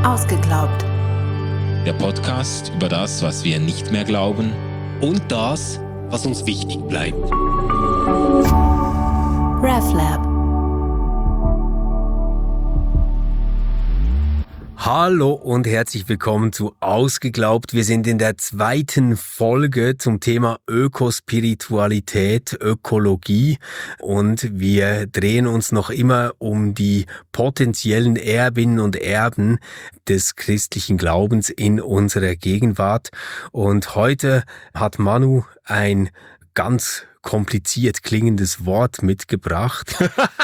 Ausgeglaubt. Der Podcast über das, was wir nicht mehr glauben und das, was uns wichtig bleibt. RefLab. Hallo und herzlich willkommen zu Ausgeglaubt. Wir sind in der zweiten Folge zum Thema Ökospiritualität, Ökologie und wir drehen uns noch immer um die potenziellen Erbinnen und Erben des christlichen Glaubens in unserer Gegenwart. Und heute hat Manu ein ganz kompliziert klingendes Wort mitgebracht.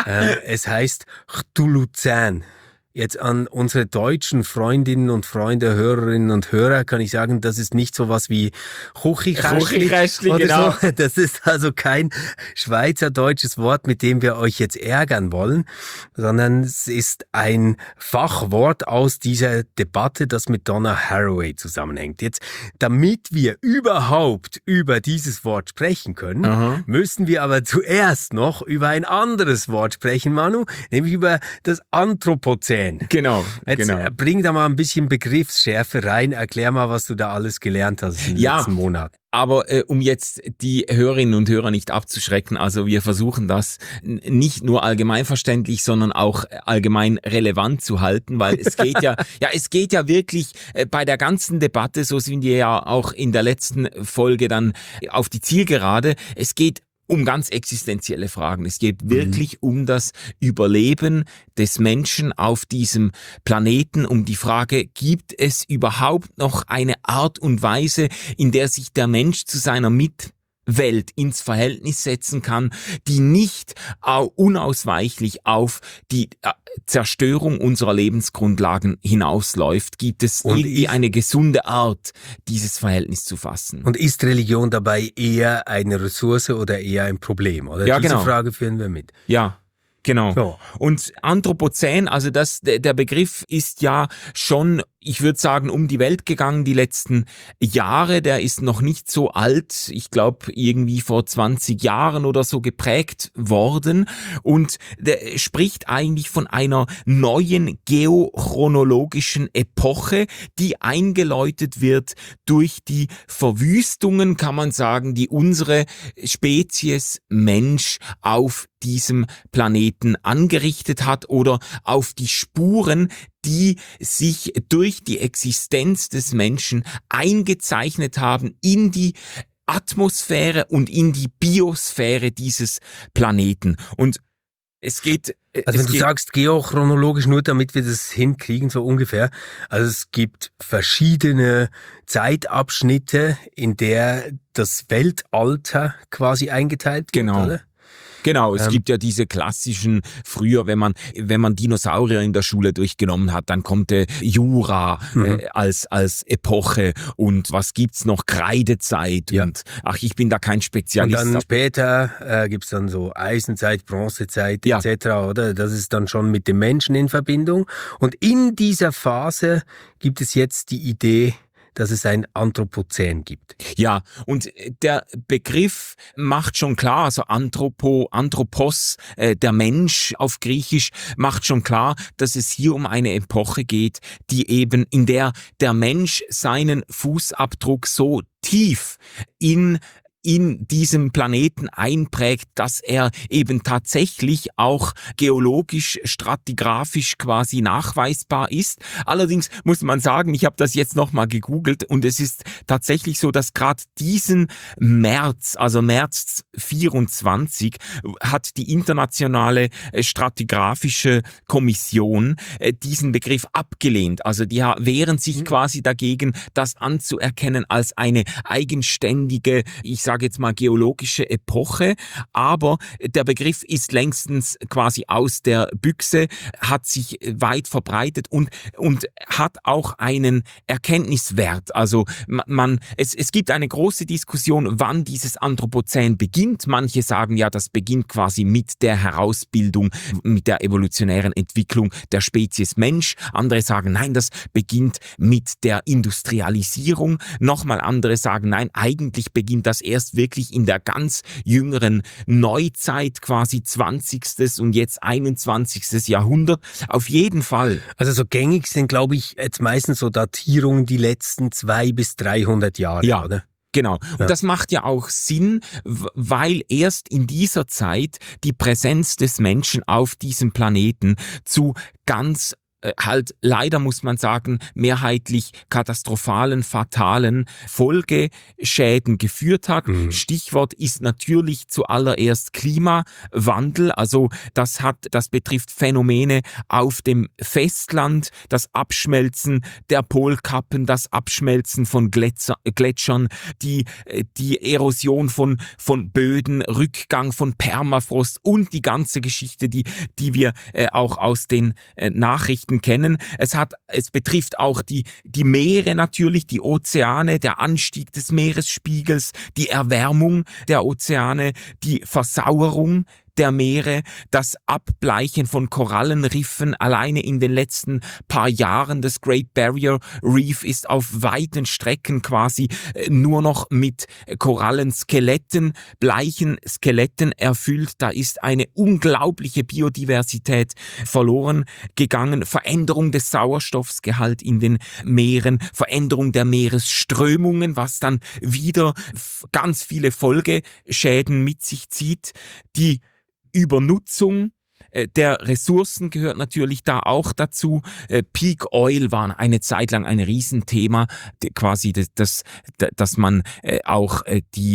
Es heißt Chtuluzän. Jetzt an unsere deutschen Freundinnen und Freunde, Hörerinnen und Hörer kann ich sagen, das ist nicht sowas wie Chuchichäschli oder genau. so. Das ist also kein schweizerdeutsches Wort, mit dem wir euch jetzt ärgern wollen, sondern es ist ein Fachwort aus dieser Debatte, das mit Donna Haraway zusammenhängt. Jetzt, damit wir überhaupt über dieses Wort sprechen können, müssen wir aber zuerst noch über ein anderes Wort sprechen, Manu, nämlich über das Anthropozän. Genau. Bring da mal ein bisschen Begriffsschärfe rein. Erklär mal, was du da alles gelernt hast in den letzten Monaten. Aber um jetzt die Hörerinnen und Hörer nicht abzuschrecken, also wir versuchen das nicht nur allgemeinverständlich, sondern auch allgemein relevant zu halten, weil es geht es geht ja wirklich bei der ganzen Debatte, so sind wir ja auch in der letzten Folge dann auf die Zielgerade, es geht um ganz existenzielle Fragen. Es geht wirklich um das Überleben des Menschen auf diesem Planeten, um die Frage, gibt es überhaupt noch eine Art und Weise, in der sich der Mensch zu seiner Mitwelt ins Verhältnis setzen kann, die nicht unausweichlich auf die Zerstörung unserer Lebensgrundlagen hinausläuft? Gibt es irgendwie eine gesunde Art, dieses Verhältnis zu fassen? Und ist Religion dabei eher eine Ressource oder eher ein Problem? Oder Ja, diese genau. Frage führen wir mit. Ja. Genau. So. Und Anthropozän, also der Begriff ist ja schon, ich würde sagen, um die Welt gegangen die letzten Jahre. Der ist noch nicht so alt. Ich glaube, irgendwie vor 20 Jahren oder so geprägt worden. Und der spricht eigentlich von einer neuen geochronologischen Epoche, die eingeläutet wird durch die Verwüstungen, kann man sagen, die unsere Spezies Mensch auf diesem Planeten angerichtet hat oder auf die Spuren, die sich durch die Existenz des Menschen eingezeichnet haben in die Atmosphäre und in die Biosphäre dieses Planeten. Und es geht... Also wenn du sagst geochronologisch, nur damit wir das hinkriegen, so ungefähr. Also es gibt verschiedene Zeitabschnitte, in der das Weltalter quasi eingeteilt wird, oder? Genau, es gibt ja diese klassischen, früher, wenn man Dinosaurier in der Schule durchgenommen hat, dann kommt der Jura als Epoche und was gibt's noch? Kreidezeit und ich bin da kein Spezialist. Und dann später gibt's dann so Eisenzeit, Bronzezeit etc., oder? Das ist dann schon mit dem Menschen in Verbindung. Und in dieser Phase gibt es jetzt die Idee, dass es ein Anthropozän gibt. Ja, und der Begriff macht schon klar, also Anthropos, der Mensch auf Griechisch, macht schon klar, dass es hier um eine Epoche geht, die eben, in der der Mensch seinen Fußabdruck so tief in diesem Planeten einprägt, dass er eben tatsächlich auch geologisch, stratigraphisch quasi nachweisbar ist. Allerdings muss man sagen, ich habe das jetzt nochmal gegoogelt und es ist tatsächlich so, dass gerade diesen März, also März 24, hat die internationale stratigraphische Kommission diesen Begriff abgelehnt. Also die wehren sich quasi dagegen, das anzuerkennen als eine eigenständige, ich sage jetzt mal geologische Epoche, aber der Begriff ist längstens quasi aus der Büchse, hat sich weit verbreitet und hat auch einen Erkenntniswert. Also es gibt eine große Diskussion, wann dieses Anthropozän beginnt. Manche sagen ja, das beginnt quasi mit der Herausbildung, mit der evolutionären Entwicklung der Spezies Mensch. Andere sagen, nein, das beginnt mit der Industrialisierung. Nochmal andere sagen, nein, eigentlich beginnt das erst erst wirklich in der ganz jüngeren Neuzeit, quasi 20. und jetzt 21. Jahrhundert. Auf jeden Fall. Also so gängig sind, glaube ich, jetzt meistens so Datierungen die letzten 200 bis 300 Jahre, ja. Oder? Genau. Ja. Und das macht ja auch Sinn, weil erst in dieser Zeit die Präsenz des Menschen auf diesem Planeten zu ganz halt leider, muss man sagen, mehrheitlich katastrophalen, fatalen Folgeschäden geführt hat. Stichwort ist natürlich zuallererst Klimawandel. Also das betrifft Phänomene auf dem Festland, das Abschmelzen der Polkappen, das Abschmelzen von Gletschern, die Erosion von Böden, Rückgang von Permafrost und die ganze Geschichte, die wir auch aus den Nachrichten kennen. Es betrifft auch die Meere natürlich, die Ozeane, der Anstieg des Meeresspiegels, die Erwärmung der Ozeane, die Versauerung der Meere, das Abbleichen von Korallenriffen. Alleine in den letzten paar Jahren das Great Barrier Reef ist auf weiten Strecken quasi nur noch mit Korallenskeletten, bleichen Skeletten erfüllt. Da ist eine unglaubliche Biodiversität verloren gegangen. Veränderung des Sauerstoffgehalts in den Meeren, Veränderung der Meeresströmungen, was dann wieder ganz viele Folgeschäden mit sich zieht. Die Übernutzung der Ressourcen gehört natürlich da auch dazu. Peak Oil war eine Zeit lang ein Riesenthema, quasi dass man auch die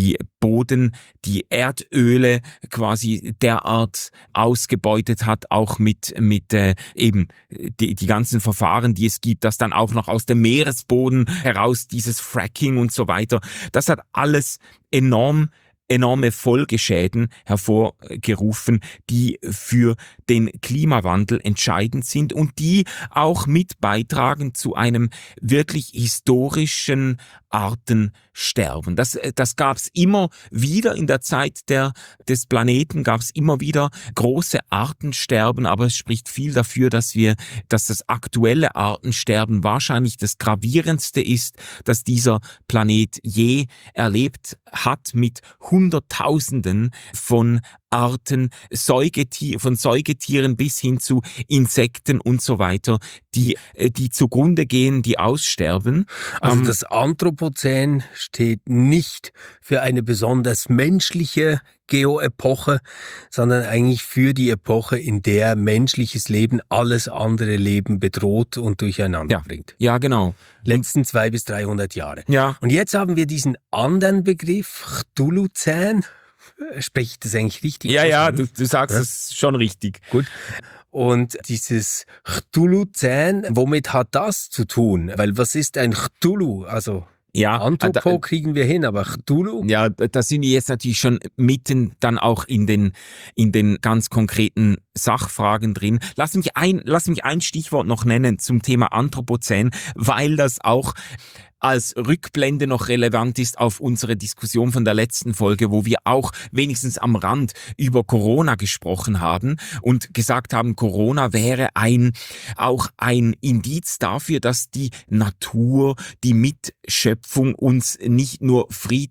Erdöle quasi derart ausgebeutet hat, auch mit eben die ganzen Verfahren, die es gibt, dass dann auch noch aus dem Meeresboden heraus dieses Fracking und so weiter. Das hat alles enorme Folgeschäden hervorgerufen, die für den Klimawandel entscheidend sind und die auch mit beitragen zu einem wirklich historischen Artensterben. Das gab es immer wieder in der Zeit des Planeten, gab es immer wieder große Artensterben, aber es spricht viel dafür, dass das aktuelle Artensterben wahrscheinlich das gravierendste ist, das dieser Planet je erlebt hat, mit Hunderttausenden von Arten, von Säugetieren bis hin zu Insekten und so weiter, die zugrunde gehen, die aussterben. Also das Anthropozän steht nicht für eine besonders menschliche Geoepoche, sondern eigentlich für die Epoche, in der menschliches Leben alles andere Leben bedroht und durcheinander bringt. Ja, genau. Letzten 200 bis 300 Jahre. Ja. Und jetzt haben wir diesen anderen Begriff, Cthulhuzän. Spreche ich das eigentlich richtig? Ja, du sagst es schon richtig. Gut. Und dieses Cthulhuzän, womit hat das zu tun? Weil was ist ein Cthulhu? Also ja, Anthropo kriegen wir hin, aber Cthulhu? Ja, da sind wir jetzt natürlich schon mitten dann auch in den ganz konkreten Sachfragen drin. Lass mich ein Stichwort noch nennen zum Thema Anthropozän, weil das auch als Rückblende noch relevant ist auf unsere Diskussion von der letzten Folge, wo wir auch wenigstens am Rand über Corona gesprochen haben und gesagt haben, Corona wäre auch ein Indiz dafür, dass die Natur, die Mitschöpfung uns nicht nur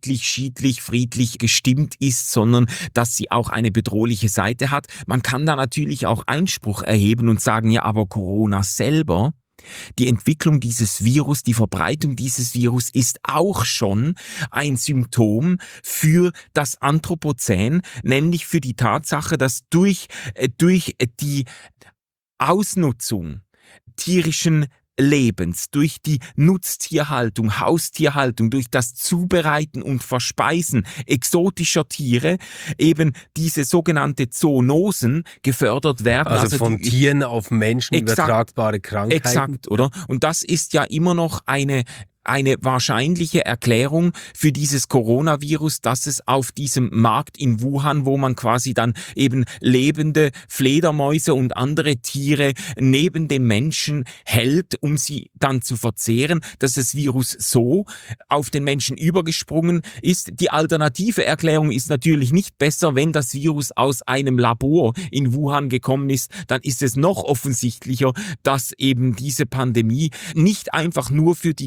friedlich gestimmt ist, sondern dass sie auch eine bedrohliche Seite hat. Man kann da natürlich auch Einspruch erheben und sagen, ja, aber Corona selber, die Entwicklung dieses Virus, die Verbreitung dieses Virus ist auch schon ein Symptom für das Anthropozän, nämlich für die Tatsache, dass durch die Ausnutzung tierischen Lebens, durch die Nutztierhaltung, Haustierhaltung, durch das Zubereiten und Verspeisen exotischer Tiere eben diese sogenannte Zoonosen gefördert werden. Also von Tieren auf Menschen übertragbare Krankheiten. Exakt, oder? Und das ist ja immer noch eine wahrscheinliche Erklärung für dieses Coronavirus, dass es auf diesem Markt in Wuhan, wo man quasi dann eben lebende Fledermäuse und andere Tiere neben den Menschen hält, um sie dann zu verzehren, dass das Virus so auf den Menschen übergesprungen ist. Die alternative Erklärung ist natürlich nicht besser, wenn das Virus aus einem Labor in Wuhan gekommen ist, dann ist es noch offensichtlicher, dass eben diese Pandemie nicht einfach nur für die Gefährdung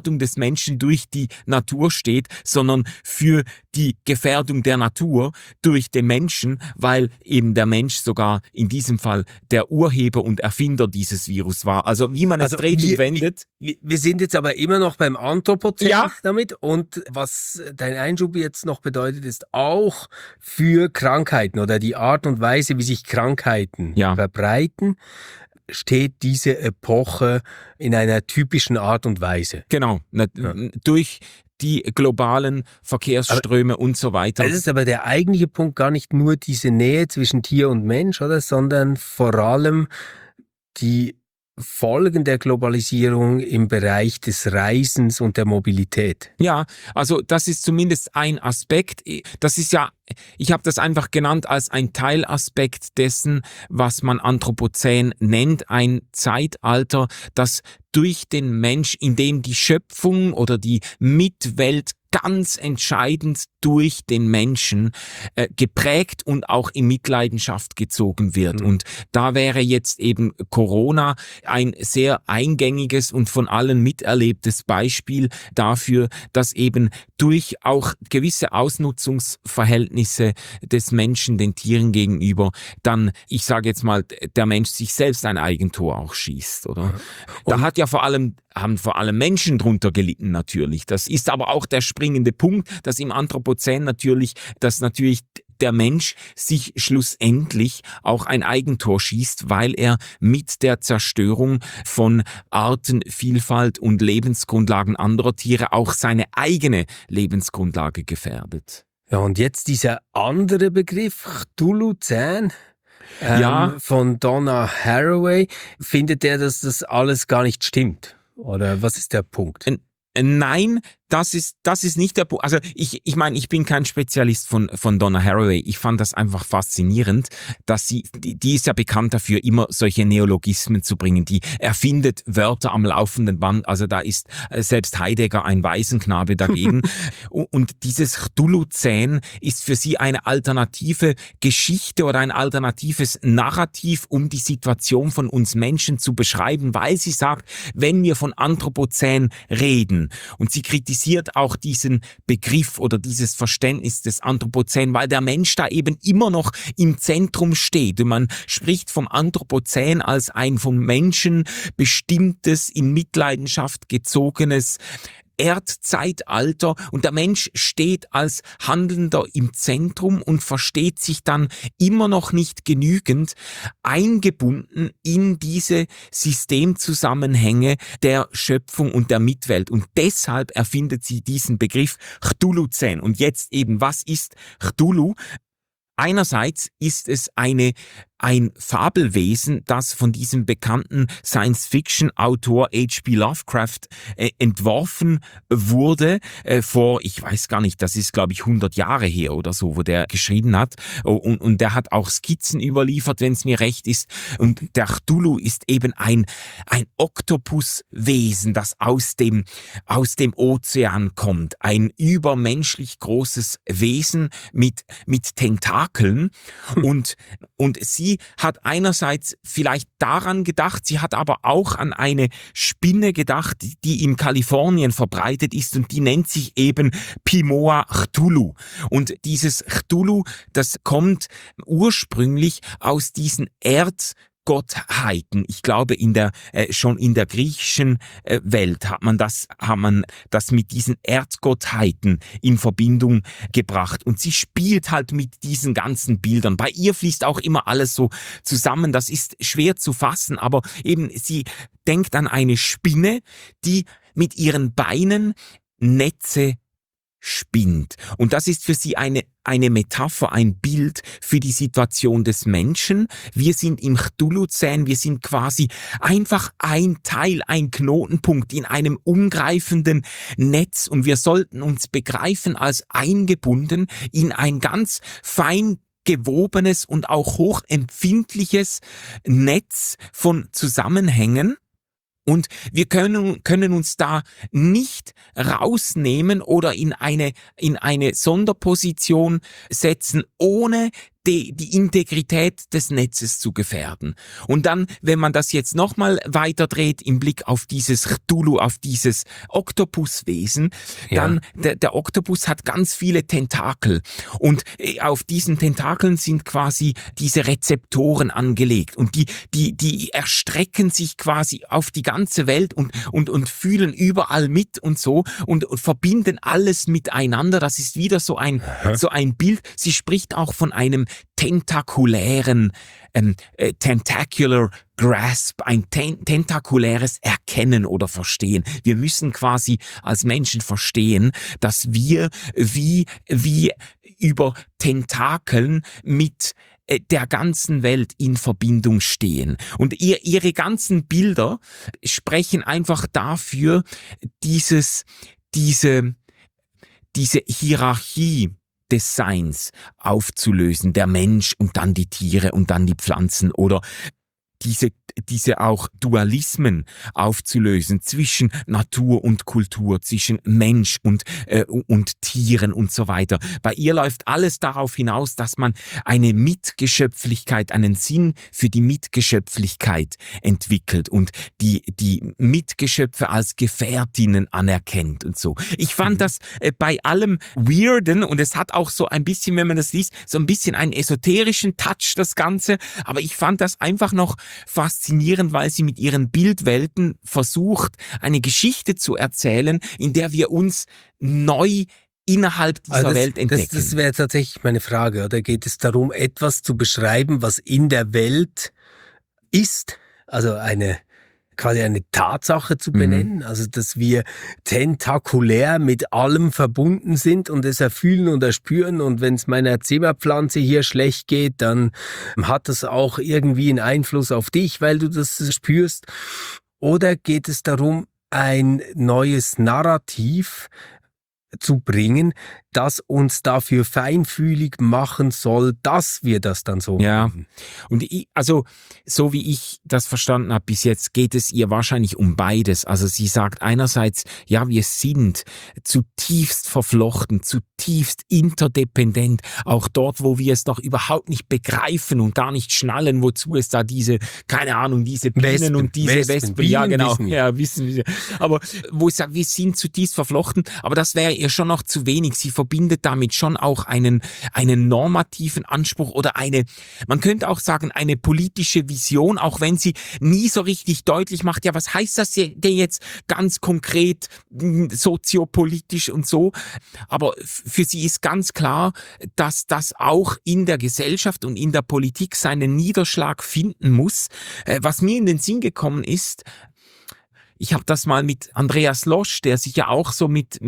Gefährdung des Menschen durch die Natur steht, sondern für die Gefährdung der Natur durch den Menschen, weil eben der Mensch sogar in diesem Fall der Urheber und Erfinder dieses Virus war. Also wie man es dreht und wendet. Wir sind jetzt aber immer noch beim Anthropozän Ja. damit, und was dein Einschub jetzt noch bedeutet, ist auch für Krankheiten oder die Art und Weise, wie sich Krankheiten verbreiten, steht diese Epoche in einer typischen Art und Weise. Genau, durch die globalen Verkehrsströme und so weiter. Es ist aber der eigentliche Punkt gar nicht nur diese Nähe zwischen Tier und Mensch, oder, sondern vor allem die Folgen der Globalisierung im Bereich des Reisens und der Mobilität. Ja, also das ist zumindest ein Aspekt. Das ist ja, ich habe das einfach genannt als ein Teilaspekt dessen, was man Anthropozän nennt, ein Zeitalter, das durch den Mensch, in dem die Schöpfung oder die Mitwelt ganz entscheidend durch den Menschen geprägt und auch in Mitleidenschaft gezogen wird. Und da wäre jetzt eben Corona ein sehr eingängiges und von allen miterlebtes Beispiel dafür, dass eben durch auch gewisse Ausnutzungsverhältnisse des Menschen den Tieren gegenüber dann, ich sage jetzt mal, der Mensch sich selbst ein Eigentor auch schießt, oder? Da haben vor allem Menschen drunter gelitten natürlich. Das ist aber auch der springende Punkt, dass im Anthropozän natürlich der Mensch sich schlussendlich auch ein Eigentor schießt, weil er mit der Zerstörung von Artenvielfalt und Lebensgrundlagen anderer Tiere auch seine eigene Lebensgrundlage gefährdet. Ja, und jetzt dieser andere Begriff, Cthulhu-Zän, von Donna Haraway. Findet der, dass das alles gar nicht stimmt? Oder was ist der Punkt? Nein, das ist nicht der Punkt. Also ich meine, ich bin kein Spezialist von Donna Haraway. Ich fand das einfach faszinierend, dass die ist ja bekannt dafür, immer solche Neologismen zu bringen. Die erfindet Wörter am laufenden Band. Also da ist selbst Heidegger ein Waisenknabe dagegen. Und dieses Cthulhu-Zän ist für sie eine alternative Geschichte oder ein alternatives Narrativ, um die Situation von uns Menschen zu beschreiben, weil sie sagt, wenn wir von Anthropozän reden, und sie kritisiert auch diesen Begriff oder dieses Verständnis des Anthropozän, weil der Mensch da eben immer noch im Zentrum steht. Und man spricht vom Anthropozän als ein vom Menschen bestimmtes, in Mitleidenschaft gezogenes Erdzeitalter, und der Mensch steht als Handelnder im Zentrum und versteht sich dann immer noch nicht genügend eingebunden in diese Systemzusammenhänge der Schöpfung und der Mitwelt. Und deshalb erfindet sie diesen Begriff Cthulhu-Zän. Und jetzt eben, was ist Cthulhu? Einerseits ist es ein Fabelwesen, das von diesem bekannten Science-Fiction-Autor H.P. Lovecraft entworfen wurde vor, ich weiß gar nicht, das ist glaube ich 100 Jahre her oder so, wo der geschrieben hat, und der hat auch Skizzen überliefert, wenn es mir recht ist, und der Cthulhu ist eben ein Oktopuswesen, das aus dem Ozean kommt, ein übermenschlich großes Wesen mit Tentakeln, und sie hat einerseits vielleicht daran gedacht, sie hat aber auch an eine Spinne gedacht, die in Kalifornien verbreitet ist, und die nennt sich eben Pimoa Cthulhu. Und dieses Cthulhu, das kommt ursprünglich aus diesen Gottheiten. Ich glaube, schon in der griechischen Welt hat man das mit diesen Erdgottheiten in Verbindung gebracht. Und sie spielt halt mit diesen ganzen Bildern. Bei ihr fließt auch immer alles so zusammen. Das ist schwer zu fassen, aber eben sie denkt an eine Spinne, die mit ihren Beinen Netze spinnt. Und das ist für sie eine Metapher, ein Bild für die Situation des Menschen. Wir sind im Cthulhu-Zän, wir sind quasi einfach ein Teil, ein Knotenpunkt in einem umgreifenden Netz, und wir sollten uns begreifen als eingebunden in ein ganz fein gewobenes und auch hochempfindliches Netz von Zusammenhängen. Und wir können uns da nicht rausnehmen oder in eine Sonderposition setzen, ohne die Integrität des Netzes zu gefährden. Und dann, wenn man das jetzt nochmal weiterdreht im Blick auf dieses Cthulhu, auf dieses Oktopuswesen, dann der Oktopus hat ganz viele Tentakel und auf diesen Tentakeln sind quasi diese Rezeptoren angelegt und die erstrecken sich quasi auf die ganze Welt und fühlen überall mit und so und verbinden alles miteinander. Das ist wieder so ein Bild. Sie spricht auch von einem tentakulären Tentacular Grasp, ein tentakuläres Erkennen oder Verstehen. Wir müssen quasi als Menschen verstehen, dass wir wie über Tentakeln mit der ganzen Welt in Verbindung stehen. Und ihre ganzen Bilder sprechen einfach dafür, diese Hierarchie des Seins aufzulösen, der Mensch und dann die Tiere und dann die Pflanzen oder diese auch Dualismen aufzulösen zwischen Natur und Kultur, zwischen Mensch und Tieren und so weiter. Bei ihr läuft alles darauf hinaus, dass man eine Mitgeschöpflichkeit, einen Sinn für die Mitgeschöpflichkeit entwickelt und die Mitgeschöpfe als Gefährtinnen anerkennt und so. Ich fand das bei allem Weirden und es hat auch so ein bisschen, wenn man das liest, so ein bisschen einen esoterischen Touch, das Ganze, aber ich fand das einfach noch faszinierend, weil sie mit ihren Bildwelten versucht, eine Geschichte zu erzählen, in der wir uns neu innerhalb dieser Welt entdecken. Das wäre tatsächlich meine Frage, oder? Geht es darum, etwas zu beschreiben, was in der Welt ist? Also quasi eine Tatsache zu benennen, also dass wir tentakulär mit allem verbunden sind und es erfühlen und erspüren und wenn es meiner Zimmerpflanze hier schlecht geht, dann hat das auch irgendwie einen Einfluss auf dich, weil du das spürst. Oder geht es darum, ein neues Narrativ zu bringen, das uns dafür feinfühlig machen soll, dass wir das dann so machen. Und so wie ich das verstanden habe bis jetzt, geht es ihr wahrscheinlich um beides. Also sie sagt einerseits, ja, wir sind zutiefst verflochten, zutiefst interdependent, auch dort, wo wir es noch überhaupt nicht begreifen und gar nicht schnallen, wozu es da diese Bienen und diese Wespen, ja genau, wissen wir. Aber wo ich sage, wir sind zutiefst verflochten, aber das wäre ihr schon noch zu wenig. Sie verbindet damit schon auch einen normativen Anspruch oder man könnte auch sagen, eine politische Vision, auch wenn sie nie so richtig deutlich macht, ja, was heißt das denn jetzt ganz konkret soziopolitisch und so? Aber für sie ist ganz klar, dass das auch in der Gesellschaft und in der Politik seinen Niederschlag finden muss. Was mir in den Sinn gekommen ist, ich habe das mal mit Andreas Losch, der sich ja auch so mit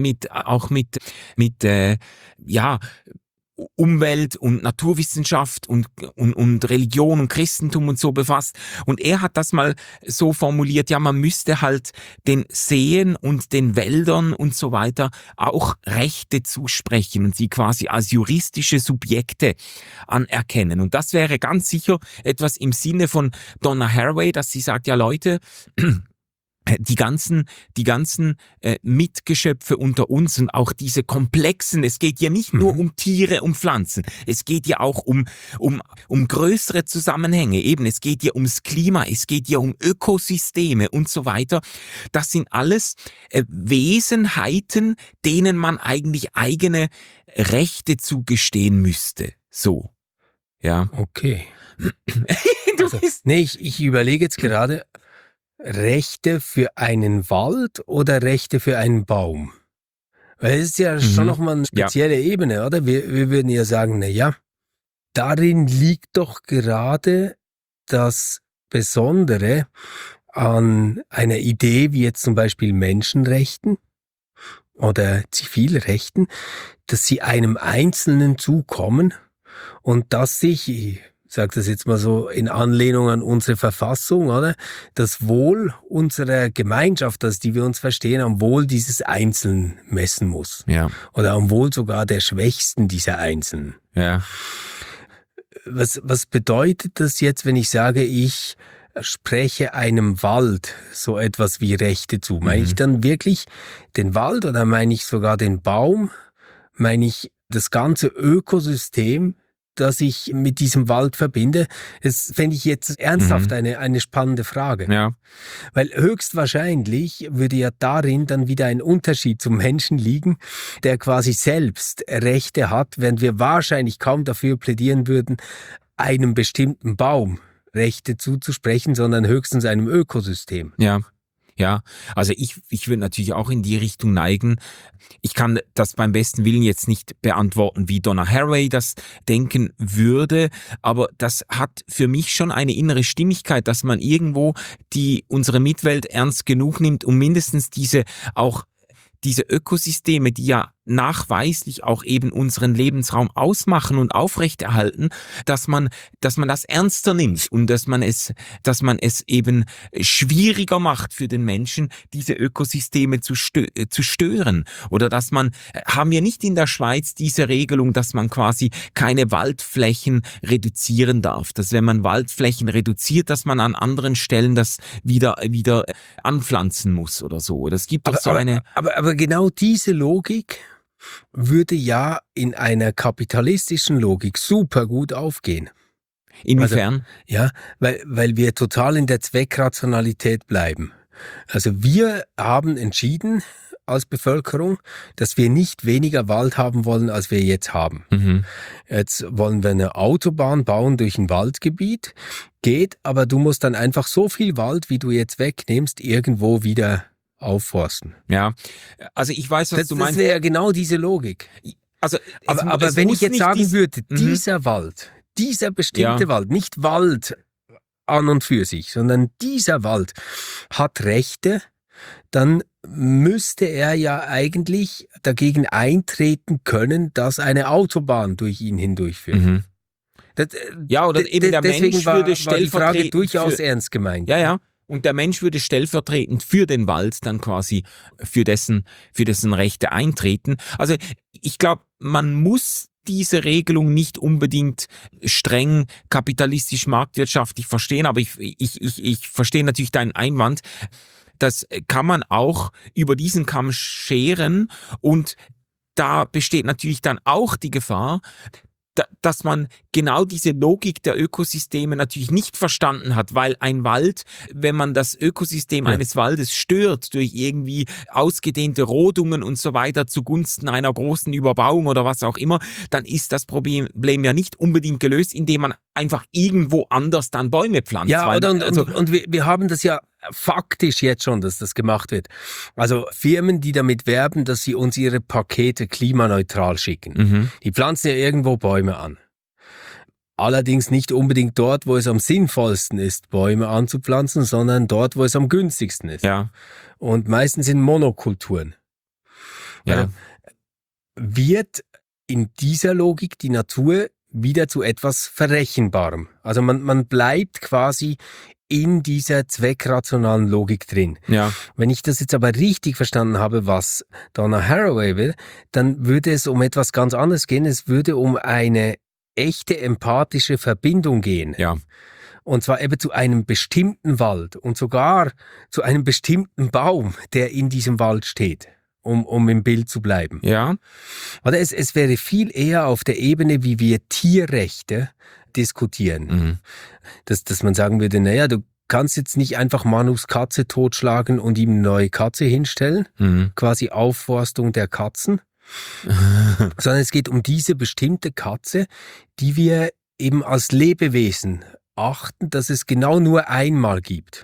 Umwelt und Naturwissenschaft und Religion und Christentum und so befasst. Und er hat das mal so formuliert, ja, man müsste halt den Seen und den Wäldern und so weiter auch Rechte zusprechen und sie quasi als juristische Subjekte anerkennen. Und das wäre ganz sicher etwas im Sinne von Donna Haraway, dass sie sagt, ja Leute, die ganzen Mitgeschöpfe unter uns und auch diese komplexen, es geht ja nicht nur um Tiere, um Pflanzen, es geht ja auch um größere Zusammenhänge, eben, es geht ja ums Klima, es geht ja um Ökosysteme und so weiter. Das sind alles Wesenheiten, denen man eigentlich eigene Rechte zugestehen müsste. So, ja. Okay. Ich überlege jetzt gerade, Rechte für einen Wald oder Rechte für einen Baum? Weil es ist ja schon nochmal eine spezielle Ebene, oder? Wir würden ja sagen, darin liegt doch gerade das Besondere an einer Idee wie jetzt zum Beispiel Menschenrechten oder Zivilrechten, dass sie einem Einzelnen zukommen und dass sich, ich sage das jetzt mal so in Anlehnung an unsere Verfassung, oder? Das Wohl unserer Gemeinschaft, also die wir uns verstehen, am Wohl dieses Einzelnen messen muss. Ja. Oder am Wohl sogar der Schwächsten dieser Einzelnen. Ja. Was bedeutet das jetzt, wenn ich sage, ich spreche einem Wald so etwas wie Rechte zu? Meine ich dann wirklich den Wald oder meine ich sogar den Baum? Meine ich das ganze Ökosystem, das ich mit diesem Wald verbinde? Das fände ich jetzt ernsthaft eine spannende Frage. Ja. Weil höchstwahrscheinlich würde ja darin dann wieder ein Unterschied zum Menschen liegen, der quasi selbst Rechte hat, während wir wahrscheinlich kaum dafür plädieren würden, einem bestimmten Baum Rechte zuzusprechen, sondern höchstens einem Ökosystem. Ja. Ja, also ich würde natürlich auch in die Richtung neigen. Ich kann das beim besten Willen jetzt nicht beantworten, wie Donna Haraway das denken würde, aber das hat für mich schon eine innere Stimmigkeit, dass man irgendwo unsere Mitwelt ernst genug nimmt, um mindestens diese Ökosysteme, die ja nachweislich auch eben unseren Lebensraum ausmachen und aufrechterhalten, dass man das ernster nimmt und dass man es eben schwieriger macht für den Menschen, diese Ökosysteme zu stören. Oder haben wir nicht in der Schweiz diese Regelung, dass man quasi keine Waldflächen reduzieren darf, dass wenn man Waldflächen reduziert, dass man an anderen Stellen das wieder anpflanzen muss oder so. Oder es gibt doch aber genau diese Logik würde ja in einer kapitalistischen Logik super gut aufgehen. Inwiefern? Also, weil wir total in der Zweckrationalität bleiben. Also wir haben entschieden als Bevölkerung, dass wir nicht weniger Wald haben wollen, als wir jetzt haben. Mhm. Jetzt wollen wir eine Autobahn bauen durch ein Waldgebiet, geht, aber du musst dann einfach so viel Wald, wie du jetzt wegnimmst, irgendwo wieder aufforsten. Ja, also ich weiß, was du meinst. Das wäre ja genau diese Logik. Also, aber wenn ich jetzt sagen würde, dieser Wald, dieser bestimmte Wald, nicht Wald an und für sich, sondern dieser Wald hat Rechte, dann müsste er ja eigentlich dagegen eintreten können, dass eine Autobahn durch ihn hindurchführt. Mhm. Oder eben der Mensch würde stellvertretend war die Frage durchaus ernst gemeint. Ja. Und der Mensch würde stellvertretend für den Wald dann quasi für dessen Rechte eintreten. Also ich glaube, man muss diese Regelung nicht unbedingt streng kapitalistisch marktwirtschaftlich verstehen, aber ich verstehe natürlich deinen Einwand. Das kann man auch über diesen Kamm scheren und da besteht natürlich dann auch die Gefahr, dass man genau diese Logik der Ökosysteme natürlich nicht verstanden hat, weil ein Wald, wenn man das Ökosystem eines Waldes stört durch irgendwie ausgedehnte Rodungen und so weiter zugunsten einer großen Überbauung oder was auch immer, dann ist das Problem ja nicht unbedingt gelöst, indem man einfach irgendwo anders dann Bäume pflanzt. Ja, und wir haben das ja faktisch jetzt schon, dass das gemacht wird. Also Firmen, die damit werben, dass sie uns ihre Pakete klimaneutral schicken, die pflanzen ja irgendwo Bäume an. Allerdings nicht unbedingt dort, wo es am sinnvollsten ist, Bäume anzupflanzen, sondern dort, wo es am günstigsten ist. Ja. Und meistens in Monokulturen. Ja. Also wird in dieser Logik die Natur wieder zu etwas Verrechenbarem. Also man bleibt quasi in dieser zweckrationalen Logik drin. Ja. Wenn ich das jetzt aber richtig verstanden habe, was Donna Haraway will, dann würde es um etwas ganz anderes gehen. Es würde um eine echte empathische Verbindung gehen. Ja. Und zwar eben zu einem bestimmten Wald und sogar zu einem bestimmten Baum, der in diesem Wald steht, um im Bild zu bleiben. Ja. Oder es wäre viel eher auf der Ebene, wie wir Tierrechte diskutieren. Dass man sagen würde, naja, du kannst jetzt nicht einfach Manus Katze totschlagen und ihm eine neue Katze hinstellen, quasi Aufforstung der Katzen, sondern es geht um diese bestimmte Katze, die wir eben als Lebewesen achten, dass es genau nur einmal gibt.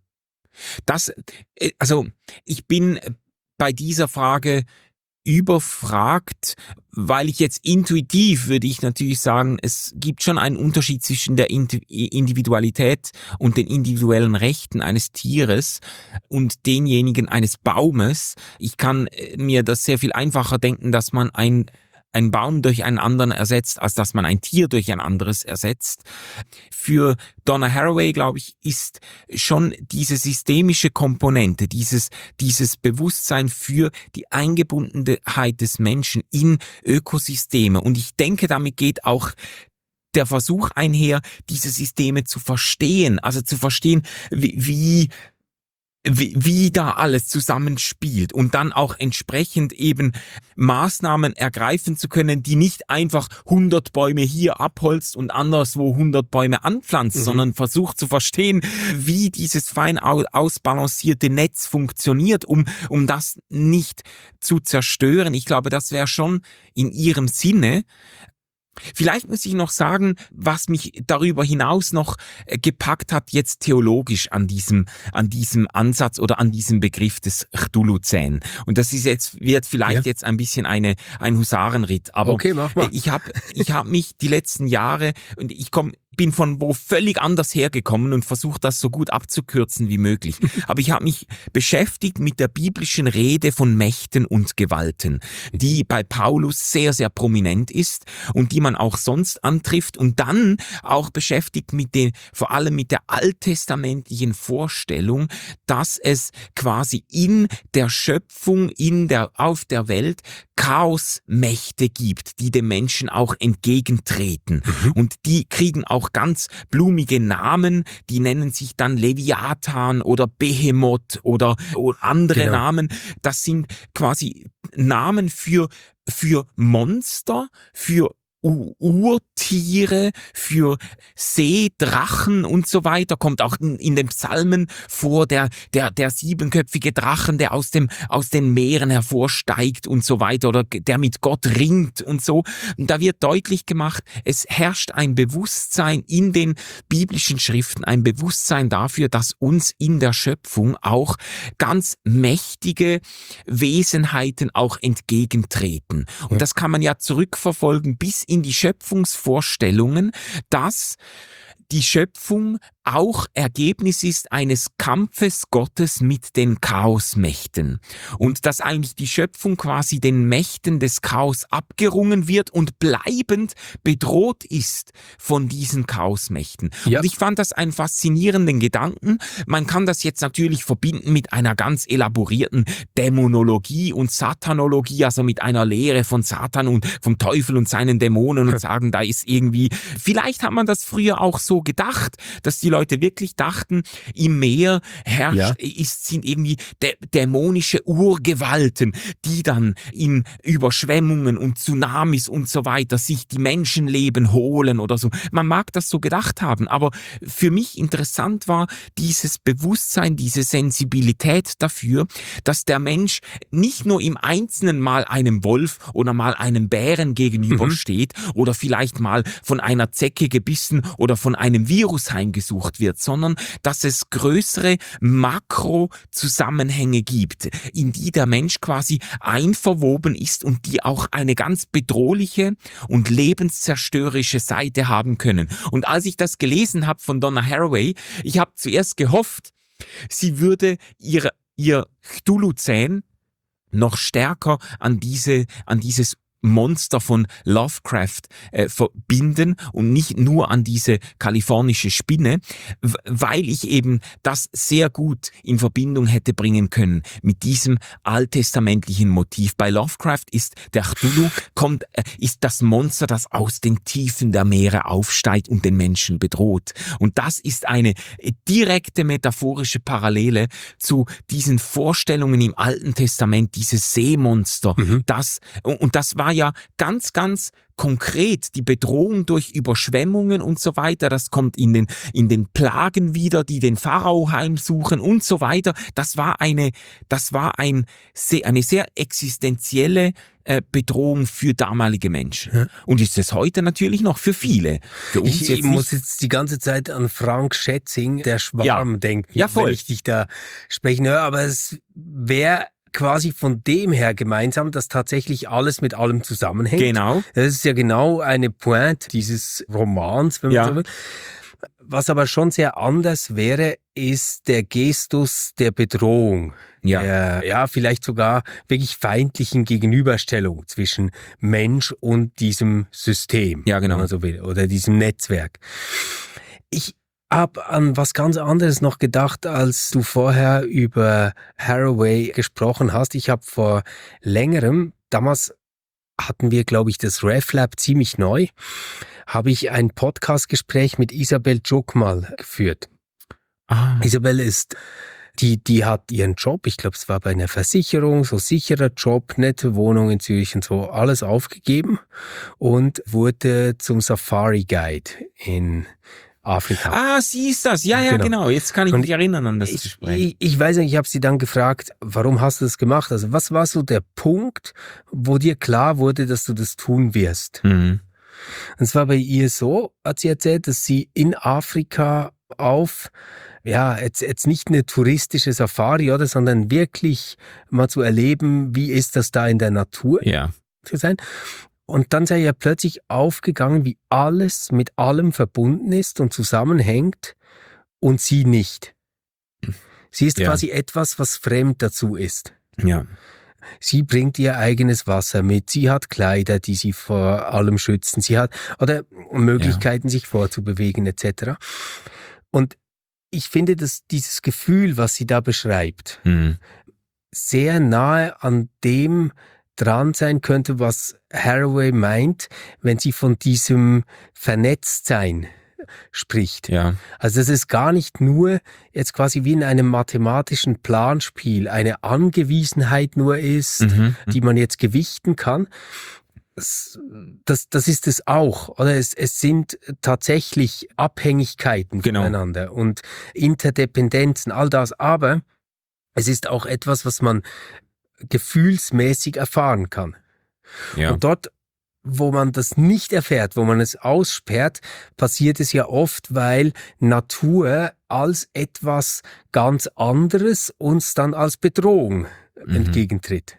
Ich bin bei dieser Frage überfragt, weil ich jetzt intuitiv würde ich natürlich sagen, es gibt schon einen Unterschied zwischen der Individualität und den individuellen Rechten eines Tieres und denjenigen eines Baumes. Ich kann mir das sehr viel einfacher denken, dass man einen Baum durch einen anderen ersetzt, als dass man ein Tier durch ein anderes ersetzt. Für Donna Haraway, glaube ich, ist schon diese systemische Komponente, dieses Bewusstsein für die Eingebundenheit des Menschen in Ökosysteme. Und ich denke, damit geht auch der Versuch einher, diese Systeme zu verstehen. Also zu verstehen, wie wie da alles zusammenspielt und dann auch entsprechend eben Maßnahmen ergreifen zu können, die nicht einfach 100 Bäume hier abholzt und anderswo 100 Bäume anpflanzt, sondern versucht zu verstehen, wie dieses fein ausbalancierte Netz funktioniert, um das nicht zu zerstören. Ich glaube, das wäre schon in ihrem Sinne. Vielleicht muss ich noch sagen, was mich darüber hinaus noch gepackt hat, jetzt theologisch an diesem Ansatz oder an diesem Begriff des Cthulhu-Zähn. Und das wird vielleicht jetzt ein bisschen ein Husarenritt. Aber okay, mach mal. Ich hab mich die letzten Jahre, und bin von wo völlig anders hergekommen und versuche das so gut abzukürzen wie möglich. Aber ich habe mich beschäftigt mit der biblischen Rede von Mächten und Gewalten, die bei Paulus sehr, sehr prominent ist und die man auch sonst antrifft, und dann auch beschäftigt vor allem mit der alttestamentlichen Vorstellung, dass es quasi in der Schöpfung, auf der Welt Chaosmächte gibt, die dem Menschen auch entgegentreten. Und die kriegen auch ganz blumige Namen, die nennen sich dann Leviathan oder Behemoth oder andere Namen. Das sind quasi Namen für Monster, für Urtiere, für Seedrachen und so weiter. Kommt auch in den Psalmen vor, der siebenköpfige Drachen, der aus den Meeren hervorsteigt und so weiter, oder der mit Gott ringt und so. Und da wird deutlich gemacht, es herrscht ein Bewusstsein in den biblischen Schriften, ein Bewusstsein dafür, dass uns in der Schöpfung auch ganz mächtige Wesenheiten auch entgegentreten. Und das kann man ja zurückverfolgen bis in die Schöpfungsvorstellungen, dass die Schöpfung auch Ergebnis ist eines Kampfes Gottes mit den Chaosmächten. Und dass eigentlich die Schöpfung quasi den Mächten des Chaos abgerungen wird und bleibend bedroht ist von diesen Chaosmächten. Ja. Und ich fand das einen faszinierenden Gedanken. Man kann das jetzt natürlich verbinden mit einer ganz elaborierten Dämonologie und Satanologie, also mit einer Lehre von Satan und vom Teufel und seinen Dämonen, und sagen, da ist irgendwie, vielleicht hat man das früher auch so gedacht, dass die Leute wirklich dachten, im Meer sind irgendwie dämonische Urgewalten, die dann in Überschwemmungen und Tsunamis und so weiter sich die Menschenleben holen oder so. Man mag das so gedacht haben, aber für mich interessant war dieses Bewusstsein, diese Sensibilität dafür, dass der Mensch nicht nur im Einzelnen mal einem Wolf oder mal einem Bären gegenübersteht oder vielleicht mal von einer Zecke gebissen oder von einem Virus heimgesucht wird, sondern dass es größere Makrozusammenhänge gibt, in die der Mensch quasi einverwoben ist und die auch eine ganz bedrohliche und lebenszerstörerische Seite haben können. Und als ich das gelesen habe von Donna Haraway, ich habe zuerst gehofft, sie würde ihr Cthulhu-Zähn noch stärker an dieses Monster von Lovecraft verbinden und nicht nur an diese kalifornische Spinne, weil ich eben das sehr gut in Verbindung hätte bringen können mit diesem alttestamentlichen Motiv. Bei Lovecraft ist der Cthulhu ist das Monster, das aus den Tiefen der Meere aufsteigt und den Menschen bedroht. Und das ist eine direkte metaphorische Parallele zu diesen Vorstellungen im Alten Testament, dieses Seemonster. Das war ja ganz, ganz konkret die Bedrohung durch Überschwemmungen und so weiter. Das kommt in den Plagen wieder, die den Pharao heimsuchen und so weiter. Das war eine sehr existenzielle Bedrohung für damalige Menschen. Ja. Und ist es heute natürlich noch für viele. Für uns ich muss jetzt die ganze Zeit an Frank Schätzing, der Schwarm, denken, voll. Wenn ich dich da sprechen höre. Aber es wäre quasi von dem her gemeinsam, dass tatsächlich alles mit allem zusammenhängt. Genau. Das ist ja genau eine Pointe dieses Romans, wenn man so will. Was aber schon sehr anders wäre, ist der Gestus der Bedrohung. Ja, vielleicht sogar wirklich feindlichen Gegenüberstellung zwischen Mensch und diesem System. Ja, genau. Wenn man so will, oder diesem Netzwerk. Ich habe an was ganz anderes noch gedacht, als du vorher über Haraway gesprochen hast. Ich habe vor längerem, damals hatten wir, glaube ich, das RefLab ziemlich neu, habe ich ein Podcast-Gespräch mit Isabel Cukmal geführt. Isabel ist Die hat ihren Job, ich glaube, es war bei einer Versicherung, so sicherer Job, nette Wohnung in Zürich und so, alles aufgegeben und wurde zum Safari Guide in Afrika. Ah, sie ist das. Ja, genau. Jetzt kann ich mich erinnern an das Gespräch. Ich weiß nicht, ich habe sie dann gefragt, warum hast du das gemacht? Also was war so der Punkt, wo dir klar wurde, dass du das tun wirst? Mhm. Und es war bei ihr so, hat sie erzählt, dass sie in Afrika jetzt nicht eine touristische Safari, oder, sondern wirklich mal zu erleben, wie ist das da in der Natur zu sein. Und dann sei ja plötzlich aufgegangen, wie alles mit allem verbunden ist und zusammenhängt und sie nicht. Sie ist quasi etwas, was fremd dazu ist. Ja. Sie bringt ihr eigenes Wasser mit, sie hat Kleider, die sie vor allem schützen, sie hat oder Möglichkeiten, sich vorzubewegen etc. Und ich finde, dass dieses Gefühl, was sie da beschreibt, sehr nahe an dem dran sein könnte, was Haraway meint, wenn sie von diesem Vernetztsein spricht. Ja. Also dass es gar nicht nur jetzt quasi wie in einem mathematischen Planspiel eine Angewiesenheit nur ist, die man jetzt gewichten kann. Das ist es auch, oder? Es sind tatsächlich Abhängigkeiten voneinander und Interdependenzen, all das. Aber es ist auch etwas, was man gefühlsmäßig erfahren kann. Ja. Und dort, wo man das nicht erfährt, wo man es aussperrt, passiert es ja oft, weil Natur als etwas ganz anderes uns dann als Bedrohung entgegentritt.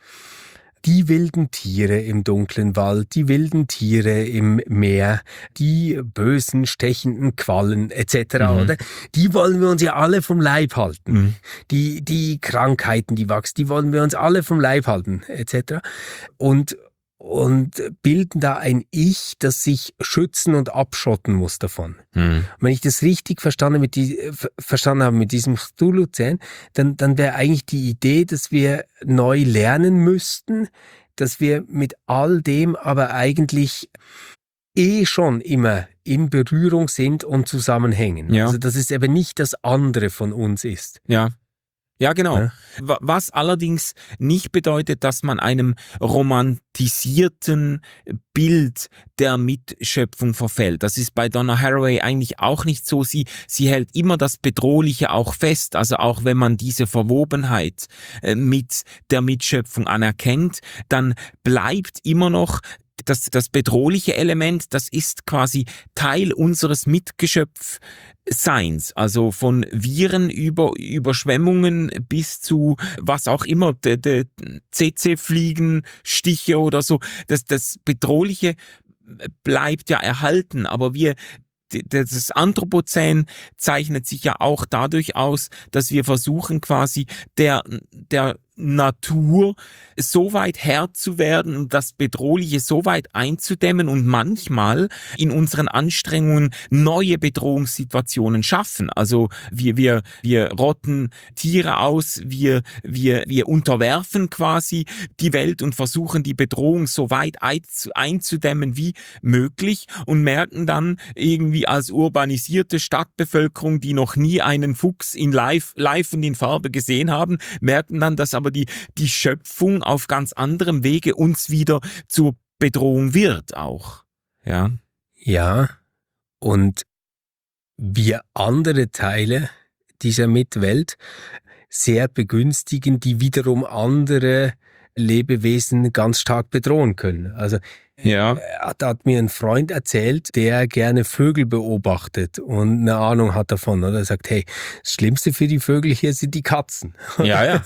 Die wilden Tiere im dunklen Wald, die wilden Tiere im Meer, die bösen, stechenden Quallen etc., oder? Die wollen wir uns ja alle vom Leib halten. Die Krankheiten, die wachsen, die wollen wir uns alle vom Leib halten etc. Und bilden da ein Ich, das sich schützen und abschotten muss davon. Wenn ich das richtig verstanden habe mit diesem Cthulhu-Zähn, dann wäre eigentlich die Idee, dass wir neu lernen müssten, dass wir mit all dem aber eigentlich schon immer in Berührung sind und zusammenhängen. Ja. Also dass es eben nicht das andere von uns ist. Ja, genau. Ja. Was allerdings nicht bedeutet, dass man einem romantisierten Bild der Mitschöpfung verfällt. Das ist bei Donna Haraway eigentlich auch nicht so. Sie hält immer das Bedrohliche auch fest. Also auch wenn man diese Verwobenheit mit der Mitschöpfung anerkennt, dann bleibt immer noch das bedrohliche Element, das ist quasi Teil unseres Mitgeschöpfseins, also von Viren über Überschwemmungen bis zu was auch immer, der CC-Fliegen, Stiche oder so. Das Bedrohliche bleibt ja erhalten, aber das Anthropozän zeichnet sich ja auch dadurch aus, dass wir versuchen quasi der Natur so weit Herr zu werden und das Bedrohliche so weit einzudämmen und manchmal in unseren Anstrengungen neue Bedrohungssituationen schaffen. Also wir rotten Tiere aus, wir unterwerfen quasi die Welt und versuchen die Bedrohung so weit einzudämmen wie möglich und merken dann irgendwie als urbanisierte Stadtbevölkerung, die noch nie einen Fuchs in live und in Farbe gesehen haben, merken dann, dass aber die Schöpfung auf ganz anderem Wege uns wieder zur Bedrohung wird auch. Ja. Ja, und wir andere Teile dieser Mitwelt sehr begünstigen, die wiederum andere Lebewesen ganz stark bedrohen können. Also Ja. da hat mir ein Freund erzählt, der gerne Vögel beobachtet und eine Ahnung hat davon. Oder er sagt, hey, das Schlimmste für die Vögel hier sind die Katzen. Ja.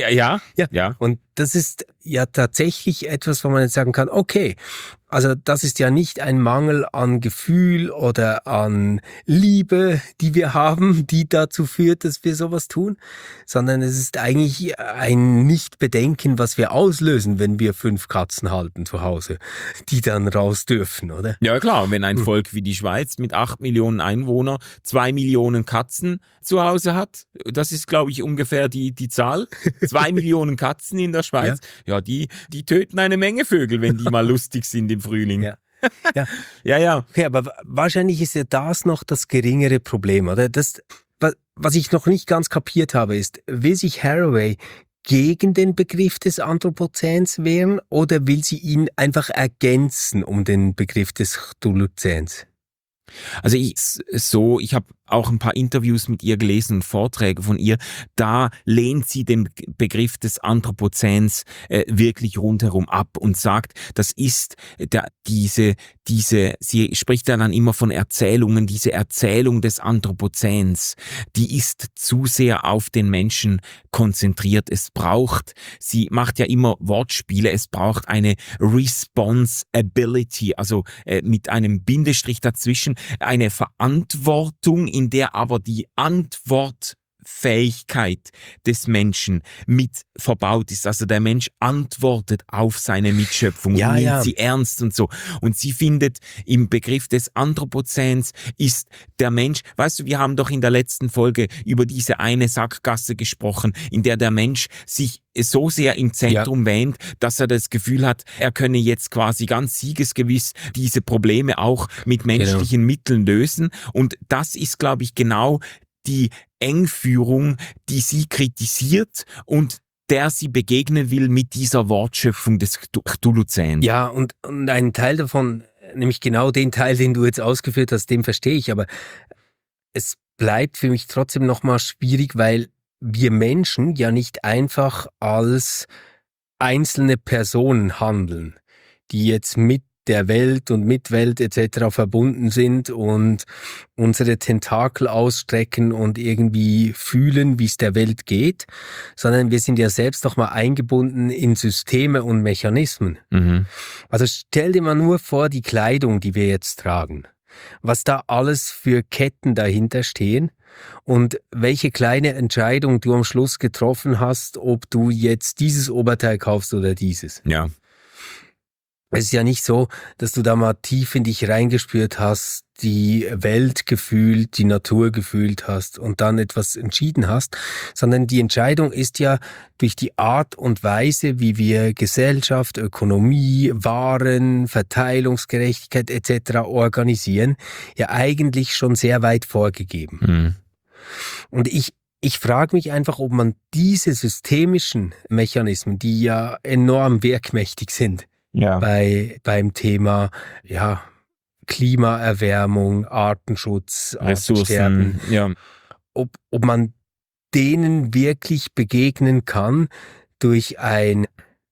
Und das ist ja tatsächlich etwas, wo man jetzt sagen kann, okay, also das ist ja nicht ein Mangel an Gefühl oder an Liebe, die wir haben, die dazu führt, dass wir sowas tun, sondern es ist eigentlich ein Nicht-Bedenken, was wir auslösen, wenn wir 5 Katzen halten zu Hause, die dann raus dürfen, oder? Ja klar, wenn ein Volk wie die Schweiz mit 8 Millionen Einwohnern 2 Millionen Katzen zu Hause hat, das ist glaube ich ungefähr die Zahl, 2 Millionen Katzen in der Schweiz, ja die töten eine Menge Vögel, wenn die mal lustig sind im Frühling. Ja. Ja. Okay, aber wahrscheinlich ist ja das noch das geringere Problem, oder? Was ich noch nicht ganz kapiert habe, ist, will sich Haraway gegen den Begriff des Anthropozäns wehren oder will sie ihn einfach ergänzen um den Begriff des Cthulhuzäns? Also ich habe auch ein paar Interviews mit ihr gelesen und Vorträge von ihr. Da lehnt sie den Begriff des Anthropozäns wirklich rundherum ab und sagt, das ist sie spricht ja dann immer von Erzählungen, diese Erzählung des Anthropozäns, die ist zu sehr auf den Menschen konzentriert. Sie macht ja immer Wortspiele, es braucht eine Responsibility, also mit einem Bindestrich dazwischen, eine Verantwortung, in der aber die Antwortfähigkeit des Menschen mit verbaut ist. Also der Mensch antwortet auf seine Mitschöpfung und nimmt sie ernst und so. Und sie findet, im Begriff des Anthropozäns ist der Mensch, weißt du, wir haben doch in der letzten Folge über diese eine Sackgasse gesprochen, in der der Mensch sich so sehr im Zentrum wähnt, dass er das Gefühl hat, er könne jetzt quasi ganz siegesgewiss diese Probleme auch mit menschlichen Mitteln lösen. Und das ist, glaube ich, genau die Engführung, die sie kritisiert und der sie begegnen will mit dieser Wortschöpfung des Cthulhuzäns. Ja, und einen Teil davon, nämlich genau den Teil, den du jetzt ausgeführt hast, den verstehe ich, aber es bleibt für mich trotzdem nochmal schwierig, weil wir Menschen ja nicht einfach als einzelne Personen handeln, die jetzt mit der Welt und mit Welt etc. verbunden sind und unsere Tentakel ausstrecken und irgendwie fühlen, wie es der Welt geht, sondern wir sind ja selbst nochmal eingebunden in Systeme und Mechanismen. Mhm. Also stell dir mal nur vor, die Kleidung, die wir jetzt tragen, was da alles für Ketten dahinter stehen und welche kleine Entscheidung du am Schluss getroffen hast, ob du jetzt dieses Oberteil kaufst oder dieses. Ja. Es ist ja nicht so, dass du da mal tief in dich reingespürt hast, die Welt gefühlt, die Natur gefühlt hast und dann etwas entschieden hast, sondern die Entscheidung ist ja durch die Art und Weise, wie wir Gesellschaft, Ökonomie, Waren, Verteilungsgerechtigkeit etc. organisieren, ja eigentlich schon sehr weit vorgegeben. Mhm. Und ich frage mich einfach, ob man diese systemischen Mechanismen, die ja enorm wirkmächtig sind, beim Thema Klimaerwärmung, Artenschutz, Ressourcen, ob man denen wirklich begegnen kann durch ein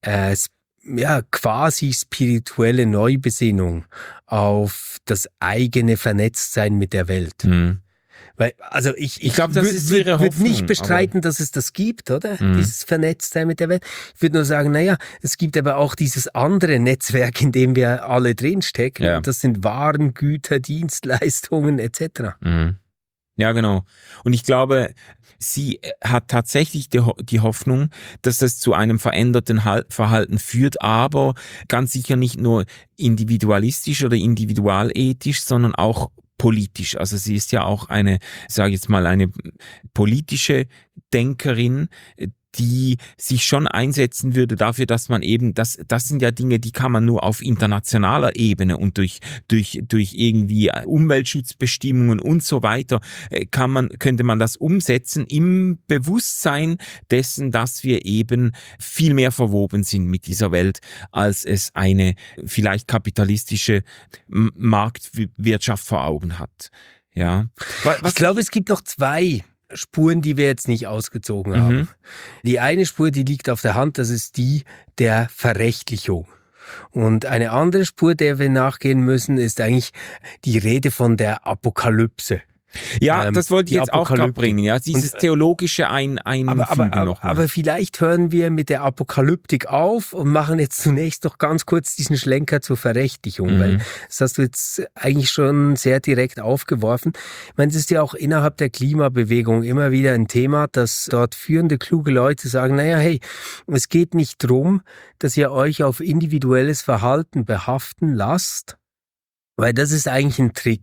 quasi spirituelle Neubesinnung auf das eigene Vernetztsein mit der Welt. Mhm. Weil, also ich glaube, das ist ihre Hoffnung. Ich würde nicht bestreiten, dass es das gibt, oder? Dieses Vernetztsein mit der Welt. Ich würde nur sagen, es gibt aber auch dieses andere Netzwerk, in dem wir alle drinstecken. Ja. Das sind Waren, Güter, Dienstleistungen etc. Mhm. Ja, genau. Und ich glaube, sie hat tatsächlich die Hoffnung, dass es zu einem veränderten Verhalten führt, aber ganz sicher nicht nur individualistisch oder individualethisch, sondern auch politisch. Also sie ist ja auch eine politische Denkerin, die sich schon einsetzen würde dafür, dass man eben, das sind ja Dinge, die kann man nur auf internationaler Ebene und durch irgendwie Umweltschutzbestimmungen und so weiter könnte man das umsetzen im Bewusstsein dessen, dass wir eben viel mehr verwoben sind mit dieser Welt, als es eine vielleicht kapitalistische Marktwirtschaft vor Augen hat. Ja. Ich glaube, es gibt noch zwei Spuren, die wir jetzt nicht ausgezogen haben. Mhm. Die eine Spur, die liegt auf der Hand, das ist die der Verrechtlichung. Und eine andere Spur, der wir nachgehen müssen, ist eigentlich die Rede von der Apokalypse. Ja, das wollte ich jetzt auch gerade bringen, ja, dieses theologische Einfügen noch. Aber vielleicht hören wir mit der Apokalyptik auf und machen jetzt zunächst noch ganz kurz diesen Schlenker zur Verrechtlichung, weil das hast du jetzt eigentlich schon sehr direkt aufgeworfen. Ich meine, es ist ja auch innerhalb der Klimabewegung immer wieder ein Thema, dass dort führende, kluge Leute sagen, es geht nicht drum, dass ihr euch auf individuelles Verhalten behaften lasst, weil das ist eigentlich ein Trick.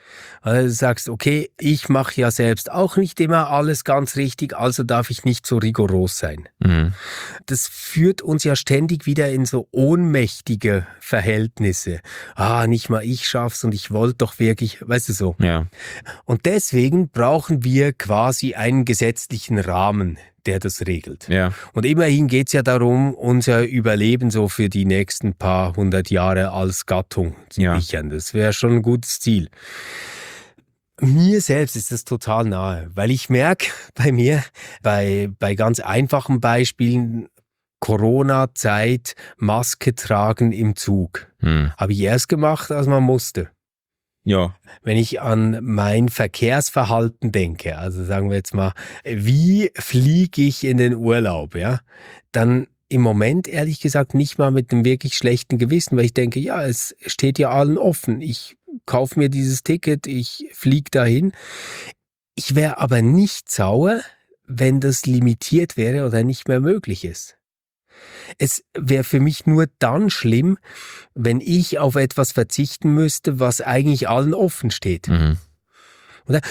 Also du sagst, okay, ich mache ja selbst auch nicht immer alles ganz richtig, also darf ich nicht so rigoros sein. Mhm. Das führt uns ja ständig wieder in so ohnmächtige Verhältnisse. Nicht mal ich schaff's und ich wollte doch wirklich, weißt du so. Ja. Und deswegen brauchen wir quasi einen gesetzlichen Rahmen, der das regelt. Ja. Und immerhin geht's ja darum, unser Überleben so für die nächsten paar 100 Jahre als Gattung zu sichern. Das wäre schon ein gutes Ziel. Mir selbst ist das total nahe, weil ich merke bei mir, bei ganz einfachen Beispielen, Corona-Zeit, Maske tragen im Zug. Habe ich erst gemacht, als man musste. Ja. Wenn ich an mein Verkehrsverhalten denke, also sagen wir jetzt mal, wie fliege ich in den Urlaub, ja, dann im Moment ehrlich gesagt nicht mal mit einem wirklich schlechten Gewissen, weil ich denke, ja, es steht ja allen offen. Ich kaufe mir dieses Ticket, ich fliege dahin. Ich wäre aber nicht sauer, wenn das limitiert wäre oder nicht mehr möglich ist. Es wäre für mich nur dann schlimm, wenn ich auf etwas verzichten müsste, was eigentlich allen offen steht. Mhm. Oder?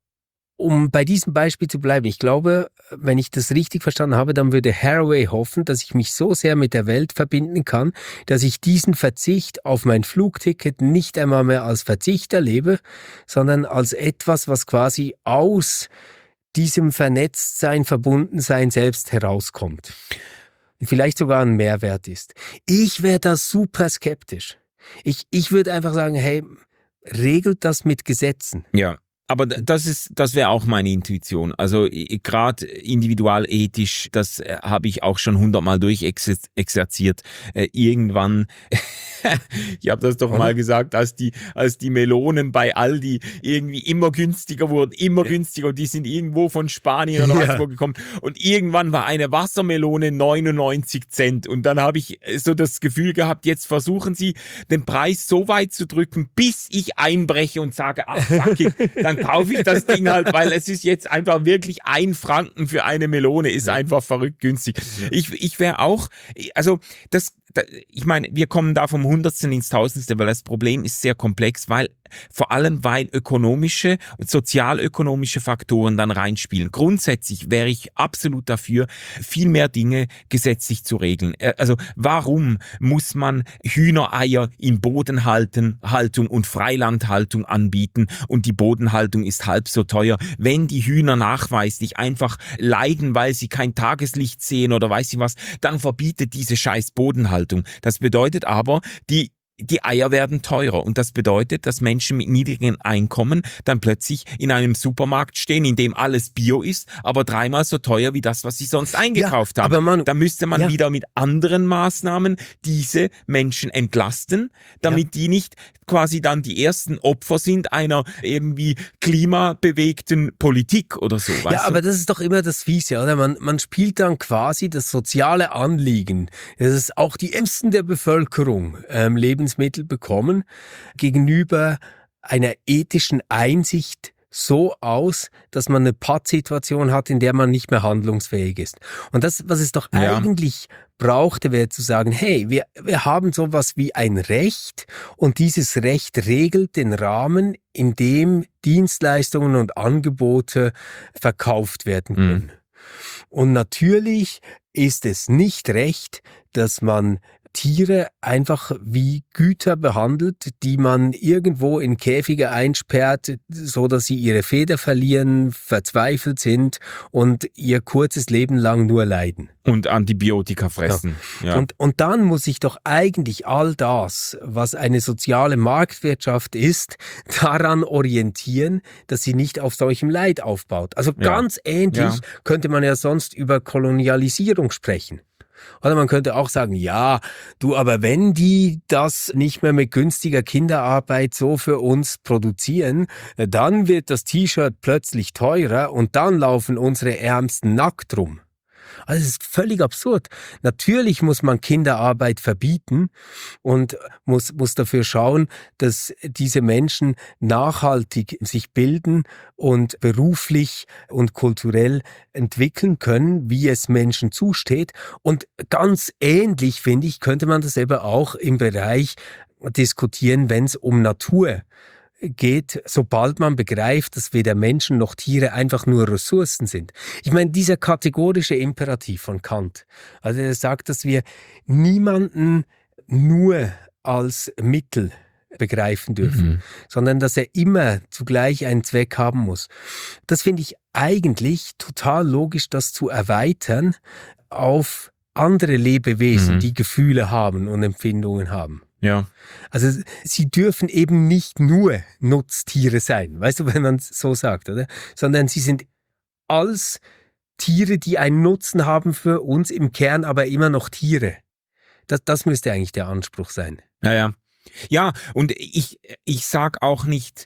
Um bei diesem Beispiel zu bleiben, ich glaube, wenn ich das richtig verstanden habe, dann würde Haraway hoffen, dass ich mich so sehr mit der Welt verbinden kann, dass ich diesen Verzicht auf mein Flugticket nicht einmal mehr als Verzicht erlebe, sondern als etwas, was quasi aus diesem Vernetztsein, Verbundensein selbst herauskommt. Vielleicht sogar ein Mehrwert ist. Ich wäre da super skeptisch. Ich würde einfach sagen, hey, regelt das mit Gesetzen. Ja. Aber das wäre auch meine Intuition. Also gerade individualethisch, das habe ich auch schon 100-mal durchexerziert. Irgendwann, ich habe das doch mal gesagt, als die Melonen bei Aldi irgendwie immer günstiger wurden, immer günstiger, und die sind irgendwo von Spanien oder was gekommen. Und irgendwann war eine Wassermelone 99 Cent. Und dann habe ich so das Gefühl gehabt, jetzt versuchen sie, den Preis so weit zu drücken, bis ich einbreche und sage, ach, fuck it, dann kaufe ich das Ding halt, weil es ist jetzt einfach wirklich 1 Franken für eine Melone, ist einfach verrückt günstig. Ich wäre auch, also ich meine, wir kommen da vom Hundertsten ins Tausendste, weil das Problem ist sehr komplex, vor allem weil ökonomische und sozialökonomische Faktoren dann reinspielen. Grundsätzlich wäre ich absolut dafür, viel mehr Dinge gesetzlich zu regeln. Also warum muss man Hühnereier in Bodenhaltung und Freilandhaltung anbieten und die Bodenhaltung ist halb so teuer, wenn die Hühner nachweislich einfach leiden, weil sie kein Tageslicht sehen oder weiß ich was, dann verbietet diese scheiß Bodenhaltung. Das bedeutet aber, die Eier werden teurer und das bedeutet, dass Menschen mit niedrigen Einkommen dann plötzlich in einem Supermarkt stehen, in dem alles Bio ist, aber 3-mal so teuer wie das, was sie sonst eingekauft haben. Aber da müsste man wieder mit anderen Maßnahmen diese Menschen entlasten, damit die nicht quasi dann die ersten Opfer sind einer irgendwie klimabewegten Politik oder so. Weißt du? Aber das ist doch immer das Fiese, oder? Man spielt dann quasi das soziale Anliegen, dass es auch die Ärmsten der Bevölkerung Lebensmittel bekommen, gegenüber einer ethischen Einsicht so aus, dass man eine Pattsituation hat, in der man nicht mehr handlungsfähig ist. Und das, was es doch eigentlich brauchte, wäre zu sagen, hey, wir haben sowas wie ein Recht und dieses Recht regelt den Rahmen, in dem Dienstleistungen und Angebote verkauft werden können. Und natürlich ist es nicht recht, dass man Tiere einfach wie Güter behandelt, die man irgendwo in Käfige einsperrt, so dass sie ihre Feder verlieren, verzweifelt sind und ihr kurzes Leben lang nur leiden. Und Antibiotika fressen. Ja. Und dann muss sich doch eigentlich all das, was eine soziale Marktwirtschaft ist, daran orientieren, dass sie nicht auf solchem Leid aufbaut. Also ganz ähnlich könnte man ja sonst über Kolonialisierung sprechen. Oder man könnte auch sagen, aber wenn die das nicht mehr mit günstiger Kinderarbeit so für uns produzieren, dann wird das T-Shirt plötzlich teurer und dann laufen unsere Ärmsten nackt rum. Also es ist völlig absurd. Natürlich muss man Kinderarbeit verbieten und muss dafür schauen, dass diese Menschen nachhaltig sich bilden und beruflich und kulturell entwickeln können, wie es Menschen zusteht. Und ganz ähnlich, finde ich, könnte man das eben auch im Bereich diskutieren, wenn es um Natur geht, sobald man begreift, dass weder Menschen noch Tiere einfach nur Ressourcen sind. Ich meine, dieser kategorische Imperativ von Kant, also er sagt, dass wir niemanden nur als Mittel begreifen dürfen, sondern dass er immer zugleich einen Zweck haben muss. Das finde ich eigentlich total logisch, das zu erweitern auf andere Lebewesen, die Gefühle haben und Empfindungen haben. Ja. Also sie dürfen eben nicht nur Nutztiere sein, weißt du, wenn man es so sagt, oder? Sondern sie sind als Tiere, die einen Nutzen haben für uns, im Kern aber immer noch Tiere. Das müsste eigentlich der Anspruch sein. Ja. Ja, und ich sag auch nicht,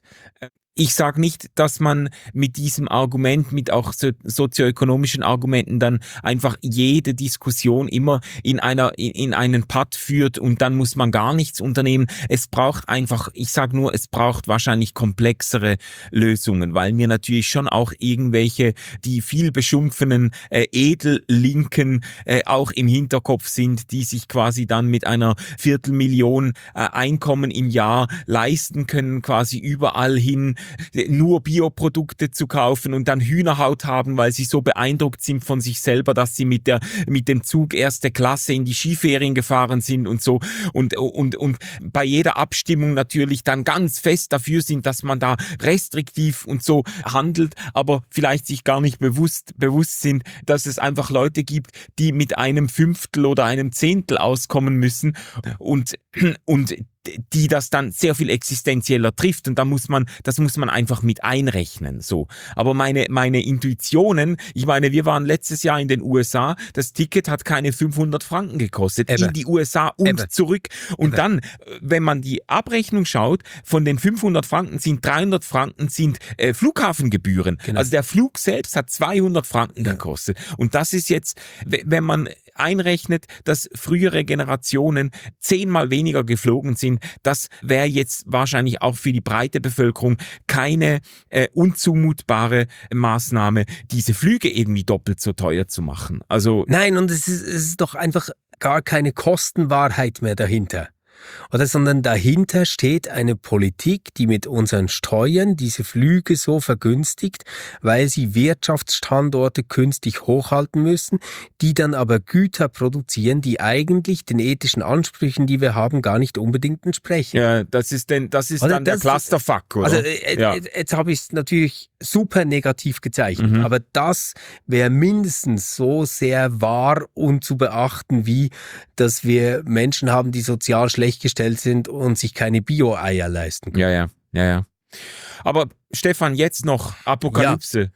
dass man mit diesem Argument, mit auch sozioökonomischen Argumenten dann einfach jede Diskussion immer in einen Pad führt und dann muss man gar nichts unternehmen. Es braucht einfach, es braucht wahrscheinlich komplexere Lösungen, weil mir natürlich schon auch irgendwelche, die viel beschumpfenen Edellinken auch im Hinterkopf sind, die sich quasi dann mit einer Viertelmillion Einkommen im Jahr leisten können, quasi überall hin nur Bioprodukte zu kaufen und dann Hühnerhaut haben, weil sie so beeindruckt sind von sich selber, dass sie mit dem Zug erste Klasse in die Skiferien gefahren sind und so und bei jeder Abstimmung natürlich dann ganz fest dafür sind, dass man da restriktiv und so handelt, aber vielleicht sich gar nicht bewusst sind, dass es einfach Leute gibt, die mit einem Fünftel oder einem Zehntel auskommen müssen und die das dann sehr viel existenzieller trifft und das muss man einfach mit einrechnen, so. Aber meine Intuitionen, ich meine, wir waren letztes Jahr in den USA, das Ticket hat keine 500 Franken gekostet, in die USA und zurück. Und dann, wenn man die Abrechnung schaut, von den 500 Franken sind 300 Franken Flughafengebühren. Genau. Also der Flug selbst hat 200 Franken gekostet. Und das ist jetzt, wenn man einrechnet, dass frühere Generationen 10-mal weniger geflogen sind, das wäre jetzt wahrscheinlich auch für die breite Bevölkerung keine unzumutbare Maßnahme, diese Flüge irgendwie doppelt so teuer zu machen. Also nein, und es ist doch einfach gar keine Kostenwahrheit mehr dahinter. Sondern dahinter steht eine Politik, die mit unseren Steuern diese Flüge so vergünstigt, weil sie Wirtschaftsstandorte künstlich hochhalten müssen, die dann aber Güter produzieren, die eigentlich den ethischen Ansprüchen, die wir haben, gar nicht unbedingt entsprechen. Ja, das ist dann der Clusterfuck, oder? Also jetzt habe ich es natürlich super negativ gezeichnet, aber das wäre mindestens so sehr wahr und zu beachten, wie dass wir Menschen haben, die sozial schlecht gestellt sind und sich keine Bio-Eier leisten können. Ja. Aber Stefan, jetzt noch Apokalypse. Ja.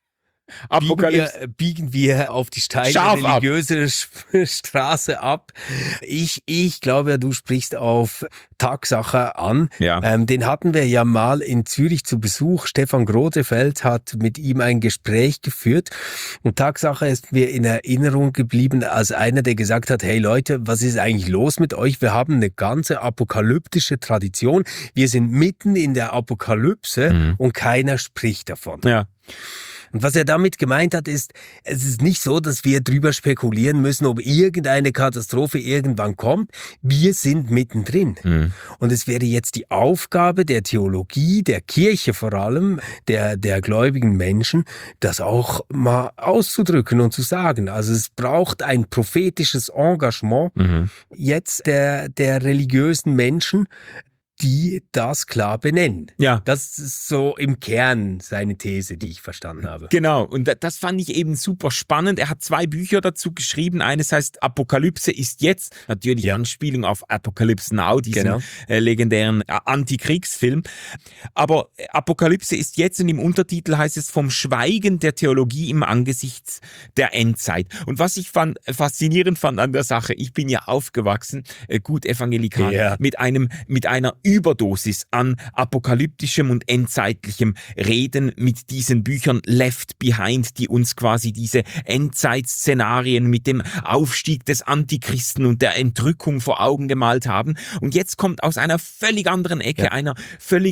Biegen wir auf die steile religiöse Straße ab. Ich glaube ja, du sprichst auf Tagsacher an. Ja. Den hatten wir ja mal in Zürich zu Besuch. Stefan Grodefeld hat mit ihm ein Gespräch geführt. Und Tagsacher ist mir in Erinnerung geblieben als einer, der gesagt hat, hey Leute, was ist eigentlich los mit euch? Wir haben eine ganze apokalyptische Tradition. Wir sind mitten in der Apokalypse und keiner spricht davon. Ja. Und was er damit gemeint hat, ist, es ist nicht so, dass wir drüber spekulieren müssen, ob irgendeine Katastrophe irgendwann kommt. Wir sind mittendrin. Und es wäre jetzt die Aufgabe der Theologie, der Kirche vor allem, der gläubigen Menschen, das auch mal auszudrücken und zu sagen. Also es braucht ein prophetisches Engagement jetzt der religiösen Menschen, die das klar benennen. Ja. Das ist so im Kern seine These, die ich verstanden habe. Genau, und das fand ich eben super spannend. Er hat 2 Bücher dazu geschrieben. Eines heißt Apokalypse ist jetzt, natürlich Anspielung auf Apocalypse Now, diesen legendären Antikriegsfilm. Aber Apokalypse ist jetzt und im Untertitel heißt es vom Schweigen der Theologie im Angesicht der Endzeit. Und was ich faszinierend fand an der Sache, ich bin ja aufgewachsen, gut evangelikal, mit einer Überdosis an apokalyptischem und endzeitlichem Reden mit diesen Büchern Left Behind, die uns quasi diese Endzeitszenarien mit dem Aufstieg des Antichristen und der Entrückung vor Augen gemalt haben. Und jetzt kommt aus einer völlig anderen Ecke, einer völlig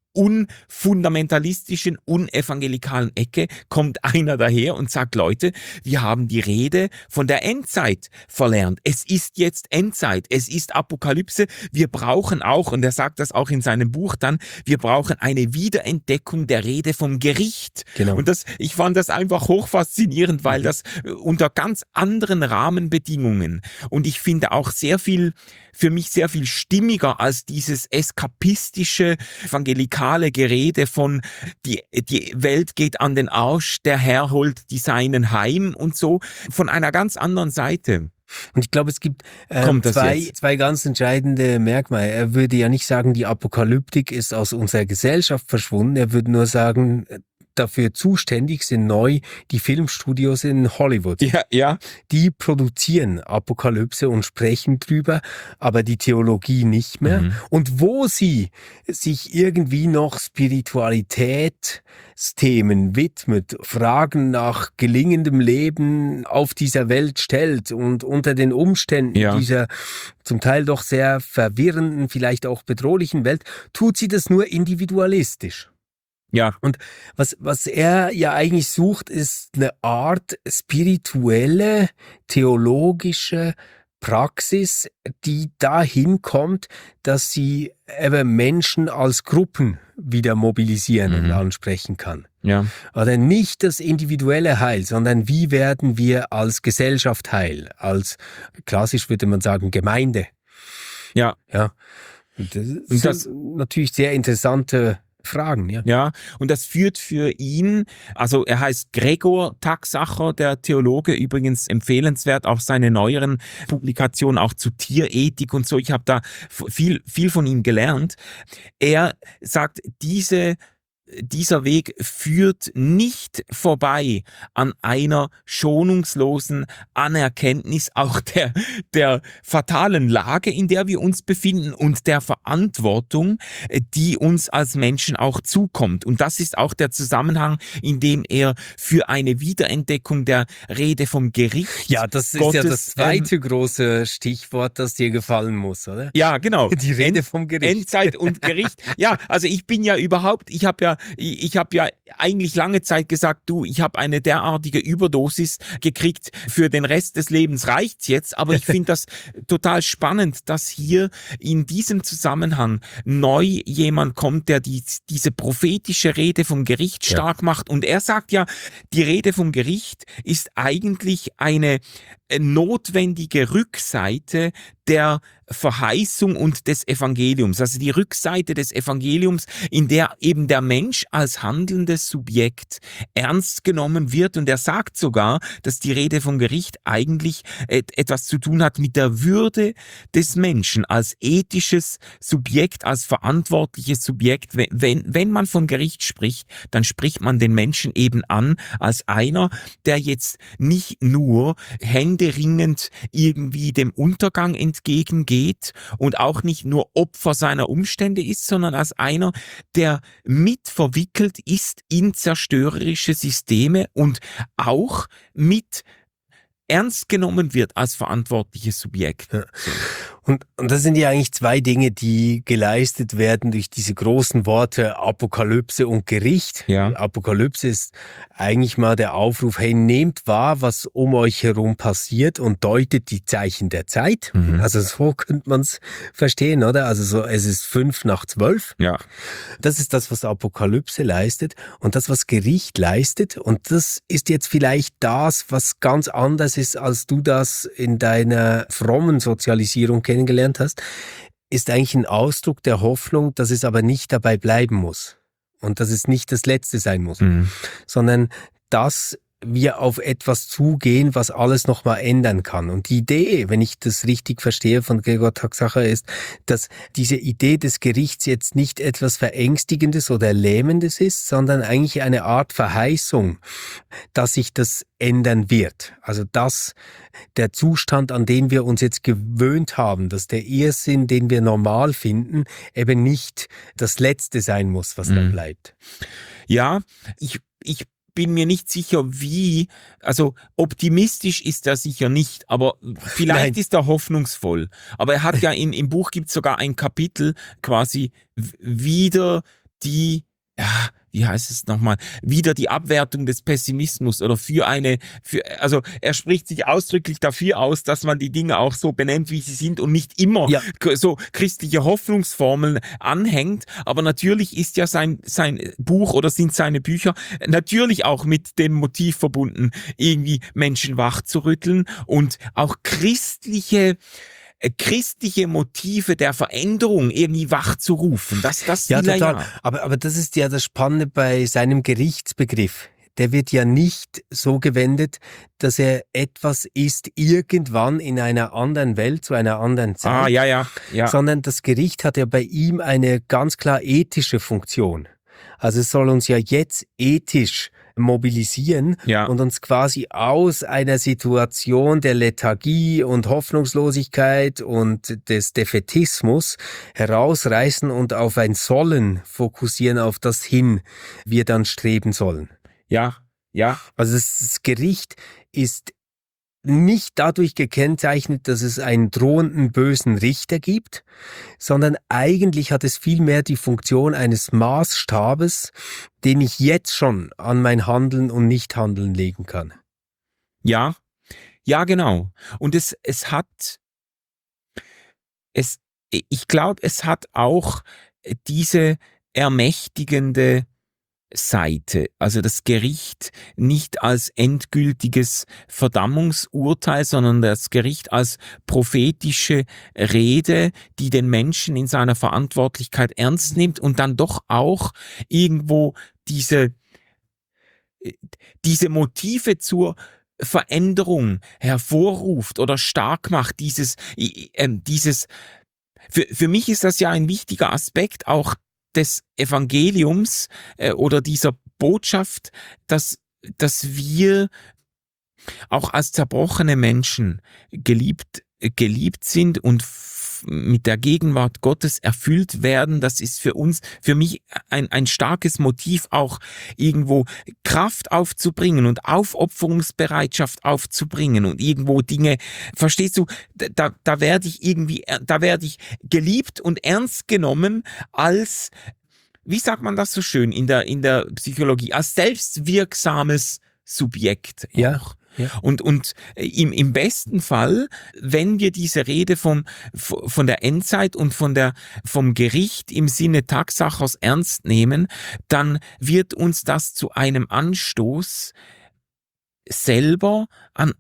unfundamentalistischen, unevangelikalen Ecke kommt einer daher und sagt, Leute, wir haben die Rede von der Endzeit verlernt. Es ist jetzt Endzeit, es ist Apokalypse. Wir brauchen auch, und er sagt das auch in seinem Buch dann, wir brauchen eine Wiederentdeckung der Rede vom Gericht. Genau. Und ich fand das einfach hochfaszinierend, weil das unter ganz anderen Rahmenbedingungen und ich finde auch für mich sehr viel stimmiger als dieses eskapistische, evangelikale Gerede von die Welt geht an den Arsch, der Herr holt die Seinen heim und so, von einer ganz anderen Seite. Und ich glaube, es gibt zwei ganz entscheidende Merkmale. Er würde ja nicht sagen, die Apokalyptik ist aus unserer Gesellschaft verschwunden. Er würde nur sagen, dafür zuständig sind neu die Filmstudios in Hollywood. Ja. Die produzieren Apokalypse und sprechen drüber, aber die Theologie nicht mehr. Mhm. Und wo sie sich irgendwie noch Spiritualitätsthemen widmet, Fragen nach gelingendem Leben auf dieser Welt stellt und unter den Umständen dieser zum Teil doch sehr verwirrenden, vielleicht auch bedrohlichen Welt, tut sie das nur individualistisch. Ja. Und was er ja eigentlich sucht, ist eine Art spirituelle, theologische Praxis, die dahin kommt, dass sie eben Menschen als Gruppen wieder mobilisieren und ansprechen kann. Ja. Oder nicht das individuelle Heil, sondern wie werden wir als Gesellschaft heil, als klassisch würde man sagen Gemeinde. Ja. Ja. Und das sind natürlich sehr interessante Fragen, ja. Ja, und das führt für ihn, also er heißt Gregor Taxacher, der Theologe, übrigens empfehlenswert, auch seine neueren Publikationen, auch zu Tierethik und so, ich habe da viel von ihm gelernt. Er sagt, dieser Weg führt nicht vorbei an einer schonungslosen Anerkenntnis auch der fatalen Lage, in der wir uns befinden und der Verantwortung, die uns als Menschen auch zukommt. Und das ist auch der Zusammenhang, in dem er für eine Wiederentdeckung der Rede vom Gericht Ja, das ist ja das zweite große Stichwort, das dir gefallen muss, oder? Ja, genau. Die Rede vom Gericht. Endzeit und Gericht. Ja, also ich habe ja eigentlich lange Zeit gesagt, ich habe eine derartige Überdosis gekriegt, für den Rest des Lebens reicht's jetzt, aber ich finde das total spannend, dass hier in diesem Zusammenhang neu jemand kommt, der diese prophetische Rede vom Gericht stark macht, und er sagt ja, die Rede vom Gericht ist eigentlich eine notwendige Rückseite der Verheißung und des Evangeliums, also die Rückseite des Evangeliums, in der eben der Mensch als handelndes Subjekt ernst genommen wird, und er sagt sogar, dass die Rede vom Gericht eigentlich etwas zu tun hat mit der Würde des Menschen als ethisches Subjekt, als verantwortliches Subjekt. Wenn man vom Gericht spricht, dann spricht man den Menschen eben an als einer, der jetzt nicht nur händeringend irgendwie dem Untergang entgegengeht und auch nicht nur Opfer seiner Umstände ist, sondern als einer, der mit verwickelt ist in zerstörerische Systeme und auch mit ernst genommen wird als verantwortliches Subjekt. Ja. Und das sind ja eigentlich zwei Dinge, die geleistet werden durch diese großen Worte Apokalypse und Gericht. Ja. Apokalypse ist eigentlich mal der Aufruf, hey, nehmt wahr, was um euch herum passiert und deutet die Zeichen der Zeit. Also so könnte man es verstehen, oder? Also so, es ist 11:55. Ja. Das ist das, was Apokalypse leistet, und das, was Gericht leistet. Und das ist jetzt vielleicht das, was ganz anders ist, als du das in deiner frommen Sozialisierung kennengelernt hast, ist eigentlich ein Ausdruck der Hoffnung, dass es aber nicht dabei bleiben muss und dass es nicht das Letzte sein muss, sondern dass wir auf etwas zugehen, was alles nochmal ändern kann. Und die Idee, wenn ich das richtig verstehe von Gregor Taxacher, ist, dass diese Idee des Gerichts jetzt nicht etwas Verängstigendes oder Lähmendes ist, sondern eigentlich eine Art Verheißung, dass sich das ändern wird. Also dass der Zustand, an den wir uns jetzt gewöhnt haben, dass der Irrsinn, den wir normal finden, eben nicht das Letzte sein muss, was da bleibt. Ja, ich bin mir nicht sicher, also optimistisch ist er sicher nicht, aber vielleicht ist er hoffnungsvoll. Aber er hat ja im Buch gibt es sogar ein Kapitel quasi wieder wie heißt es nochmal, wieder die Abwertung des Pessimismus oder also er spricht sich ausdrücklich dafür aus, dass man die Dinge auch so benennt, wie sie sind und nicht immer so christliche Hoffnungsformeln anhängt. Aber natürlich ist ja sein Buch oder sind seine Bücher natürlich auch mit dem Motiv verbunden, irgendwie Menschen wachzurütteln und auch christliche Motive der Veränderung irgendwie wachzurufen. Das ja, will er total. ja. Aber das ist ja das Spannende bei seinem Gerichtsbegriff. Der wird ja nicht so gewendet, dass er etwas ist irgendwann in einer anderen Welt, zu einer anderen Zeit. Ja. Sondern das Gericht hat ja bei ihm eine ganz klar ethische Funktion. Also es soll uns ja jetzt ethisch mobilisieren und uns quasi aus einer Situation der Lethargie und Hoffnungslosigkeit und des Defätismus herausreißen und auf ein Sollen fokussieren, auf das hin wir dann streben sollen. Ja. Also das Gericht ist nicht dadurch gekennzeichnet, dass es einen drohenden bösen Richter gibt, sondern eigentlich hat es vielmehr die Funktion eines Maßstabes, den ich jetzt schon an mein Handeln und Nichthandeln legen kann. Ja, genau. Und ich glaube, es hat auch diese ermächtigende Seite, also das Gericht nicht als endgültiges Verdammungsurteil, sondern das Gericht als prophetische Rede, die den Menschen in seiner Verantwortlichkeit ernst nimmt und dann doch auch irgendwo diese Motive zur Veränderung hervorruft oder stark macht. Für mich ist das ja ein wichtiger Aspekt auch des Evangeliums oder dieser Botschaft, dass wir auch als zerbrochene Menschen geliebt sind und mit der Gegenwart Gottes erfüllt werden. Das ist für mich ein starkes Motiv, auch irgendwo Kraft aufzubringen und Aufopferungsbereitschaft aufzubringen und irgendwo Dinge, verstehst du, da werde ich geliebt und ernst genommen als, wie sagt man das so schön in der Psychologie, als selbstwirksames Subjekt. Ja. Und im besten Fall, wenn wir diese Rede von der Endzeit und vom Gericht im Sinne Taxachos ernst nehmen, dann wird uns das zu einem Anstoß, selber an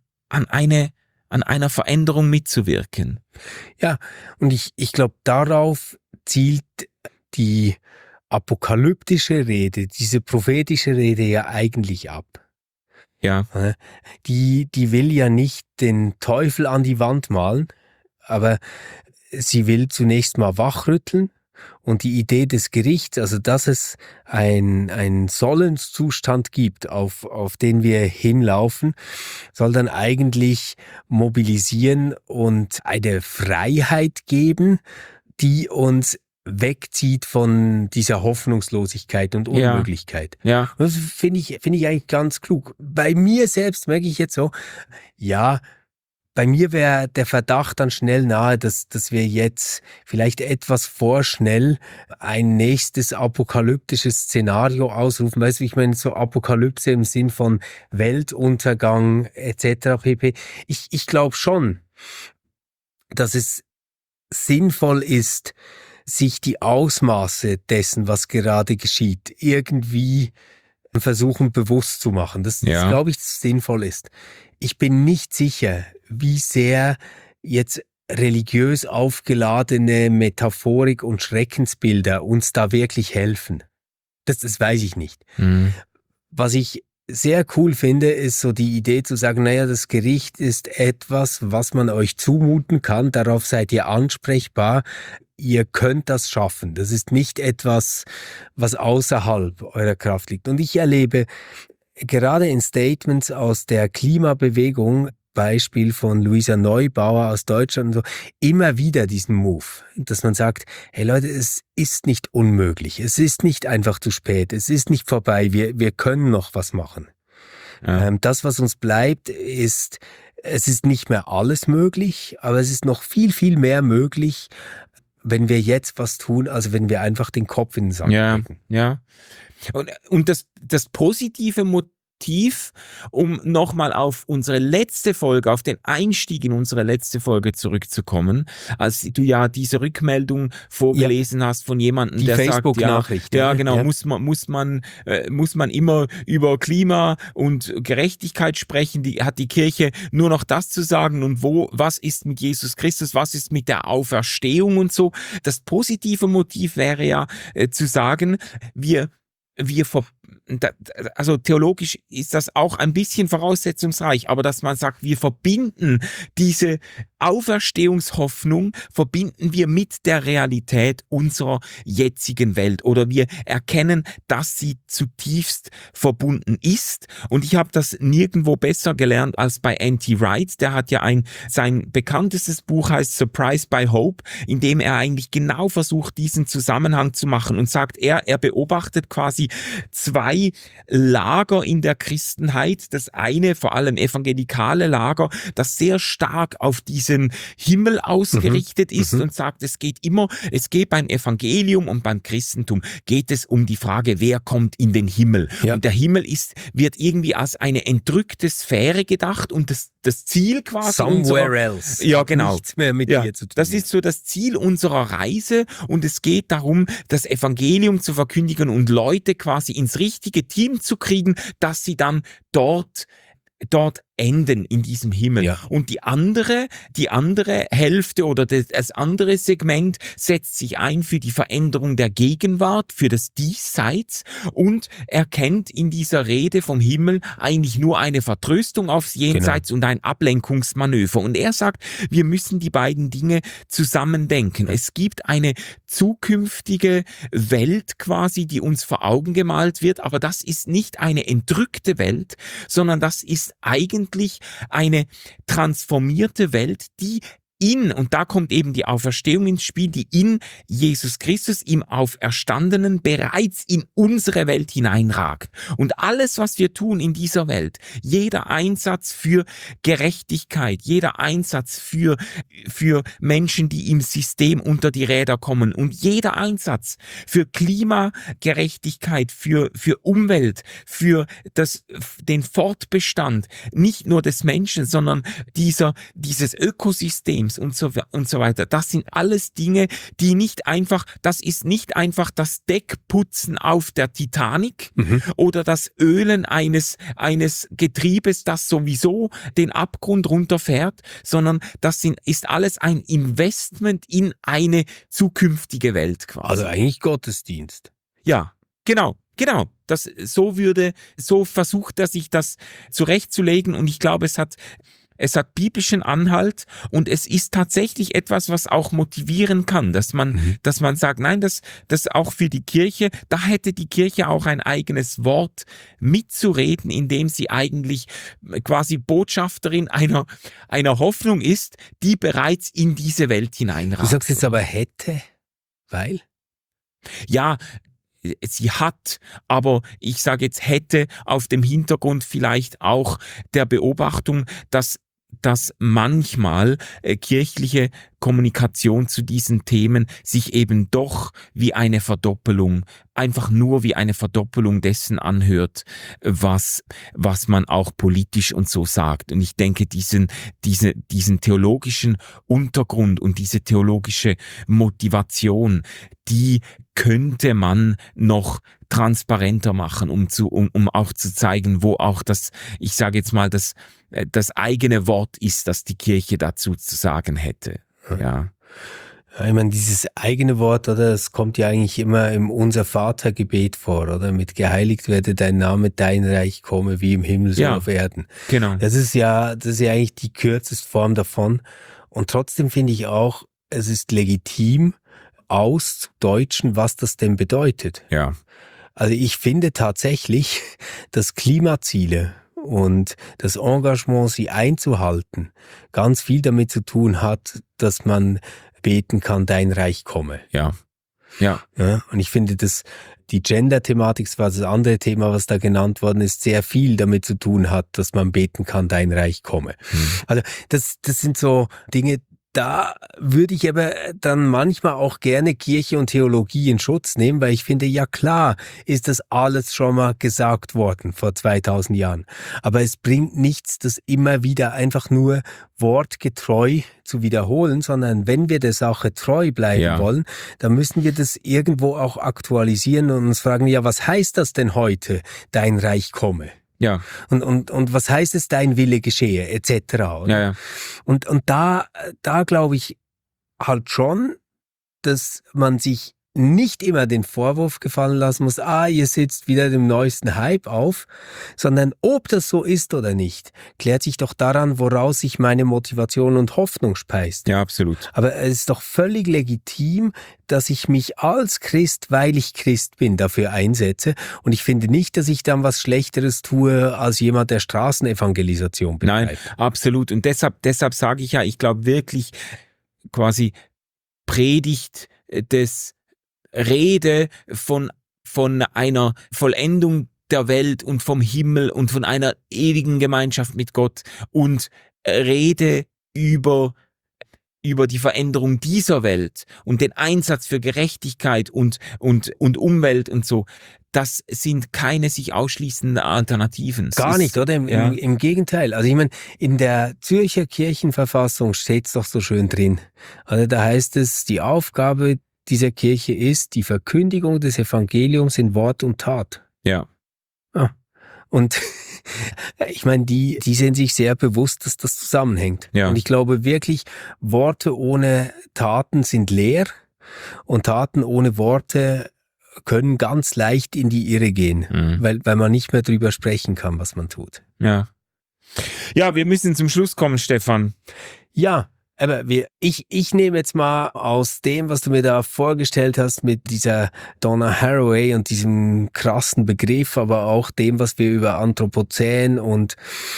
einer Veränderung mitzuwirken. Ja, und ich glaube, darauf zielt die apokalyptische Rede, diese prophetische Rede ja eigentlich ab. Ja. Die will ja nicht den Teufel an die Wand malen, aber sie will zunächst mal wachrütteln und die Idee des Gerichts, also dass es einen Sollenszustand gibt, auf den wir hinlaufen, soll dann eigentlich mobilisieren und eine Freiheit geben, die uns wegzieht von dieser Hoffnungslosigkeit und Unmöglichkeit. Ja. Das finde ich eigentlich ganz klug. Bei mir selbst merke ich jetzt so, ja, bei mir wäre der Verdacht dann schnell nahe, dass wir jetzt vielleicht etwas vorschnell ein nächstes apokalyptisches Szenario ausrufen. Weißt du, ich meine, so Apokalypse im Sinn von Weltuntergang etc. pp. Ich glaube schon, dass es sinnvoll ist, sich die Ausmaße dessen, was gerade geschieht, irgendwie versuchen bewusst zu machen. Das glaube ich, sinnvoll ist. Ich bin nicht sicher, wie sehr jetzt religiös aufgeladene Metaphorik und Schreckensbilder uns da wirklich helfen. Das weiß ich nicht. Mhm. Was ich sehr cool finde, ist so die Idee zu sagen, naja, das Gericht ist etwas, was man euch zumuten kann, darauf seid ihr ansprechbar, ihr könnt das schaffen. Das ist nicht etwas, was außerhalb eurer Kraft liegt. Und ich erlebe gerade in Statements aus der Klimabewegung, Beispiel von Luisa Neubauer aus Deutschland, so, immer wieder diesen Move, dass man sagt, hey Leute, es ist nicht unmöglich, es ist nicht einfach zu spät, es ist nicht vorbei, wir können noch was machen. Ja. Das, was uns bleibt, es ist nicht mehr alles möglich, aber es ist noch viel, viel mehr möglich, wenn wir jetzt was tun, als wenn wir einfach den Kopf in den Sand legen. Ja. Und das positive Motiv, um nochmal auf unsere letzte Folge, auf den Einstieg in unsere letzte Folge zurückzukommen, als du ja diese Rückmeldung vorgelesen hast von jemandem, die der sagt, Facebook-Nachricht. Muss man immer über Klima und Gerechtigkeit sprechen, hat die Kirche nur noch das zu sagen und was ist mit Jesus Christus, was ist mit der Auferstehung und so. Das positive Motiv wäre ja zu sagen, also theologisch ist das auch ein bisschen voraussetzungsreich, aber dass man sagt, wir verbinden diese Auferstehungshoffnung, verbinden wir mit der Realität unserer jetzigen Welt oder wir erkennen, dass sie zutiefst verbunden ist. Und ich habe das nirgendwo besser gelernt als bei N.T. Wright. Der hat ja sein bekanntestes Buch heißt Surprised by Hope, in dem er eigentlich genau versucht, diesen Zusammenhang zu machen und sagt, er beobachtet quasi zwei Lager in der Christenheit. Das eine, vor allem evangelikale Lager, das sehr stark auf diesen Himmel ausgerichtet ist und sagt, es geht beim Evangelium und beim Christentum geht es um die Frage, wer kommt in den Himmel? Ja. Und der Himmel wird irgendwie als eine entrückte Sphäre gedacht und das Ziel quasi Somewhere else. Ja, genau. Nichts mehr mit dir zu tun. Das ist so das Ziel unserer Reise und es geht darum, das Evangelium zu verkündigen und Leute quasi ins richtige Team zu kriegen, dass sie dann dort enden in diesem Himmel. Ja. Und die andere Hälfte oder das andere Segment setzt sich ein für die Veränderung der Gegenwart, für das Diesseits und erkennt in dieser Rede vom Himmel eigentlich nur eine Vertröstung aufs Jenseits und ein Ablenkungsmanöver. Und er sagt, wir müssen die beiden Dinge zusammendenken. Es gibt eine zukünftige Welt quasi, die uns vor Augen gemalt wird, aber das ist nicht eine entrückte Welt, sondern das ist eigentlich eine transformierte Welt, die und da kommt eben die Auferstehung ins Spiel, die in Jesus Christus, im Auferstandenen, bereits in unsere Welt hineinragt. Und alles, was wir tun in dieser Welt, jeder Einsatz für Gerechtigkeit, jeder Einsatz für Menschen, die im System unter die Räder kommen und jeder Einsatz für Klimagerechtigkeit, für Umwelt, für den Fortbestand, nicht nur des Menschen, sondern dieses Ökosystems und so weiter. Das sind alles Dinge, das ist nicht einfach das Deckputzen auf der Titanic oder das Ölen eines Getriebes, das sowieso den Abgrund runterfährt, sondern ist alles ein Investment in eine zukünftige Welt quasi. Also eigentlich Gottesdienst. Ja, genau. So versucht er sich das zurechtzulegen und ich glaube, es hat biblischen Anhalt und es ist tatsächlich etwas, was auch motivieren kann, dass man sagt, nein, das auch für die Kirche, da hätte die Kirche auch ein eigenes Wort mitzureden, indem sie eigentlich quasi Botschafterin einer Hoffnung ist, die bereits in diese Welt hineinragt. Du sagst jetzt aber hätte, weil? Ja, sie hat, aber ich sage jetzt hätte auf dem Hintergrund vielleicht auch der Beobachtung, dass manchmal kirchliche Kommunikation zu diesen Themen sich eben doch einfach nur wie eine Verdoppelung dessen anhört, was man auch politisch und so sagt. Und ich denke, diesen theologischen Untergrund und diese theologische Motivation, die könnte man noch transparenter machen, um auch zu zeigen, wo auch ich sage jetzt mal, das eigene Wort ist, das die Kirche dazu zu sagen hätte. Ja. Ja, ich meine, dieses eigene Wort, oder, das kommt ja eigentlich immer im Unser-Vater-Gebet vor, oder? Mit geheiligt werde dein Name, dein Reich komme, wie im Himmel so auf Erden. Genau. Das ist ja eigentlich die kürzeste Form davon. Und trotzdem finde ich auch, es ist legitim, auszudeutschen, was das denn bedeutet. Ja. Also ich finde tatsächlich, dass Klimaziele und das Engagement, sie einzuhalten, ganz viel damit zu tun hat, dass man beten kann, dein Reich komme. Ja. Und ich finde, dass die Gender-Thematik, das war das andere Thema, was da genannt worden ist, sehr viel damit zu tun hat, dass man beten kann, dein Reich komme. Also das sind so Dinge, da würde ich aber dann manchmal auch gerne Kirche und Theologie in Schutz nehmen, weil ich finde, ja klar, ist das alles schon mal gesagt worden vor 2000 Jahren. Aber es bringt nichts, das immer wieder einfach nur wortgetreu zu wiederholen, sondern wenn wir der Sache treu bleiben wollen, dann müssen wir das irgendwo auch aktualisieren und uns fragen, ja, was heißt das denn heute, dein Reich komme? Ja. Und was heißt es, dein Wille geschehe, etc. Ja. Und da glaube ich halt schon, dass man sich nicht immer den Vorwurf gefallen lassen muss, ihr sitzt wieder dem neuesten Hype auf, sondern ob das so ist oder nicht, klärt sich doch daran, woraus sich meine Motivation und Hoffnung speist. Ja, absolut. Aber es ist doch völlig legitim, dass ich mich als Christ, weil ich Christ bin, dafür einsetze. Und ich finde nicht, dass ich dann was Schlechteres tue, als jemand, der Straßenevangelisation betreibt. Nein, absolut. Und deshalb sage ich ja, ich glaube wirklich quasi Predigt des Rede von einer Vollendung der Welt und vom Himmel und von einer ewigen Gemeinschaft mit Gott und Rede über die Veränderung dieser Welt und den Einsatz für Gerechtigkeit und Umwelt und so. Das sind keine sich ausschließenden Alternativen. Gar nicht, oder? Im Gegenteil. Also ich meine, in der Zürcher Kirchenverfassung steht es doch so schön drin. Also da heißt es, die Aufgabe dieser Kirche ist die Verkündigung des Evangeliums in Wort und Tat. Ja. Und ich meine, die sind sich sehr bewusst, dass das zusammenhängt. Ja. Und ich glaube wirklich, Worte ohne Taten sind leer und Taten ohne Worte können ganz leicht in die Irre gehen, weil man nicht mehr drüber sprechen kann, was man tut. Ja. Ja, wir müssen zum Schluss kommen, Stefan. Ja. Aber ich nehme jetzt mal aus dem, was du mir da vorgestellt hast mit dieser Donna Haraway und diesem krassen Begriff, aber auch dem, was wir über Anthropozän und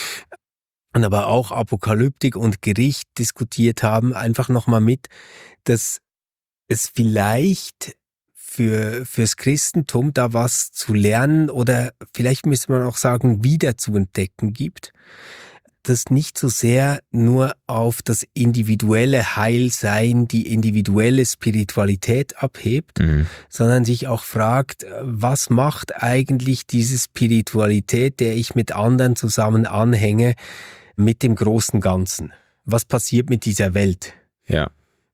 aber auch Apokalyptik und Gericht diskutiert haben, einfach nochmal mit, dass es vielleicht fürs Christentum da was zu lernen oder vielleicht müsste man auch sagen, wieder zu entdecken gibt, das nicht so sehr nur auf das individuelle Heilsein, die individuelle Spiritualität abhebt, sondern sich auch fragt, was macht eigentlich diese Spiritualität, der ich mit anderen zusammen anhänge, mit dem großen Ganzen? Was passiert mit dieser Welt? Ja.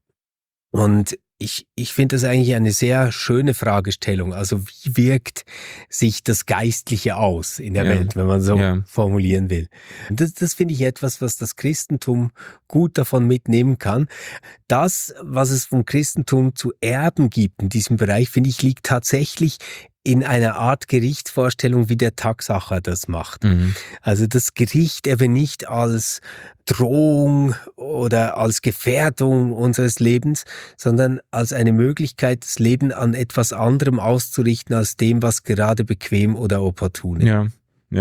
Und ich finde das eigentlich eine sehr schöne Fragestellung. Also wie wirkt sich das Geistliche aus in der Welt, wenn man so formulieren will? Das finde ich etwas, was das Christentum gut davon mitnehmen kann. Das, was es vom Christentum zu erben gibt in diesem Bereich, finde ich, liegt tatsächlich in einer Art Gerichtsvorstellung, wie der Taksacher das macht. Also das Gericht eben nicht als Drohung oder als Gefährdung unseres Lebens, sondern als eine Möglichkeit, das Leben an etwas anderem auszurichten, als dem, was gerade bequem oder opportun ist.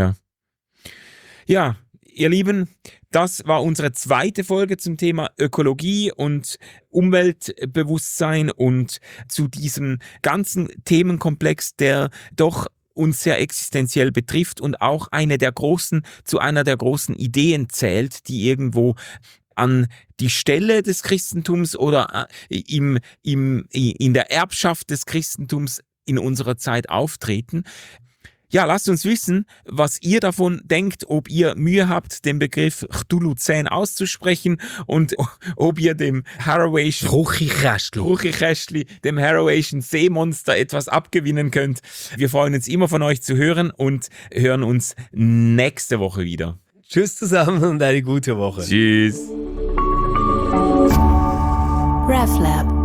Ja, ihr Lieben, das war unsere zweite Folge zum Thema Ökologie und Umweltbewusstsein und zu diesem ganzen Themenkomplex, der doch uns sehr existenziell betrifft und auch zu einer der großen Ideen zählt, die irgendwo an die Stelle des Christentums oder in der Erbschaft des Christentums in unserer Zeit auftreten. Ja, lasst uns wissen, was ihr davon denkt, ob ihr Mühe habt, den Begriff Cthulhu-Zähn auszusprechen und ob ihr dem Harawayschen Ruchikästli, dem Harawayschen Seemonster etwas abgewinnen könnt. Wir freuen uns immer von euch zu hören und hören uns nächste Woche wieder. Tschüss zusammen und eine gute Woche. Tschüss. RefLab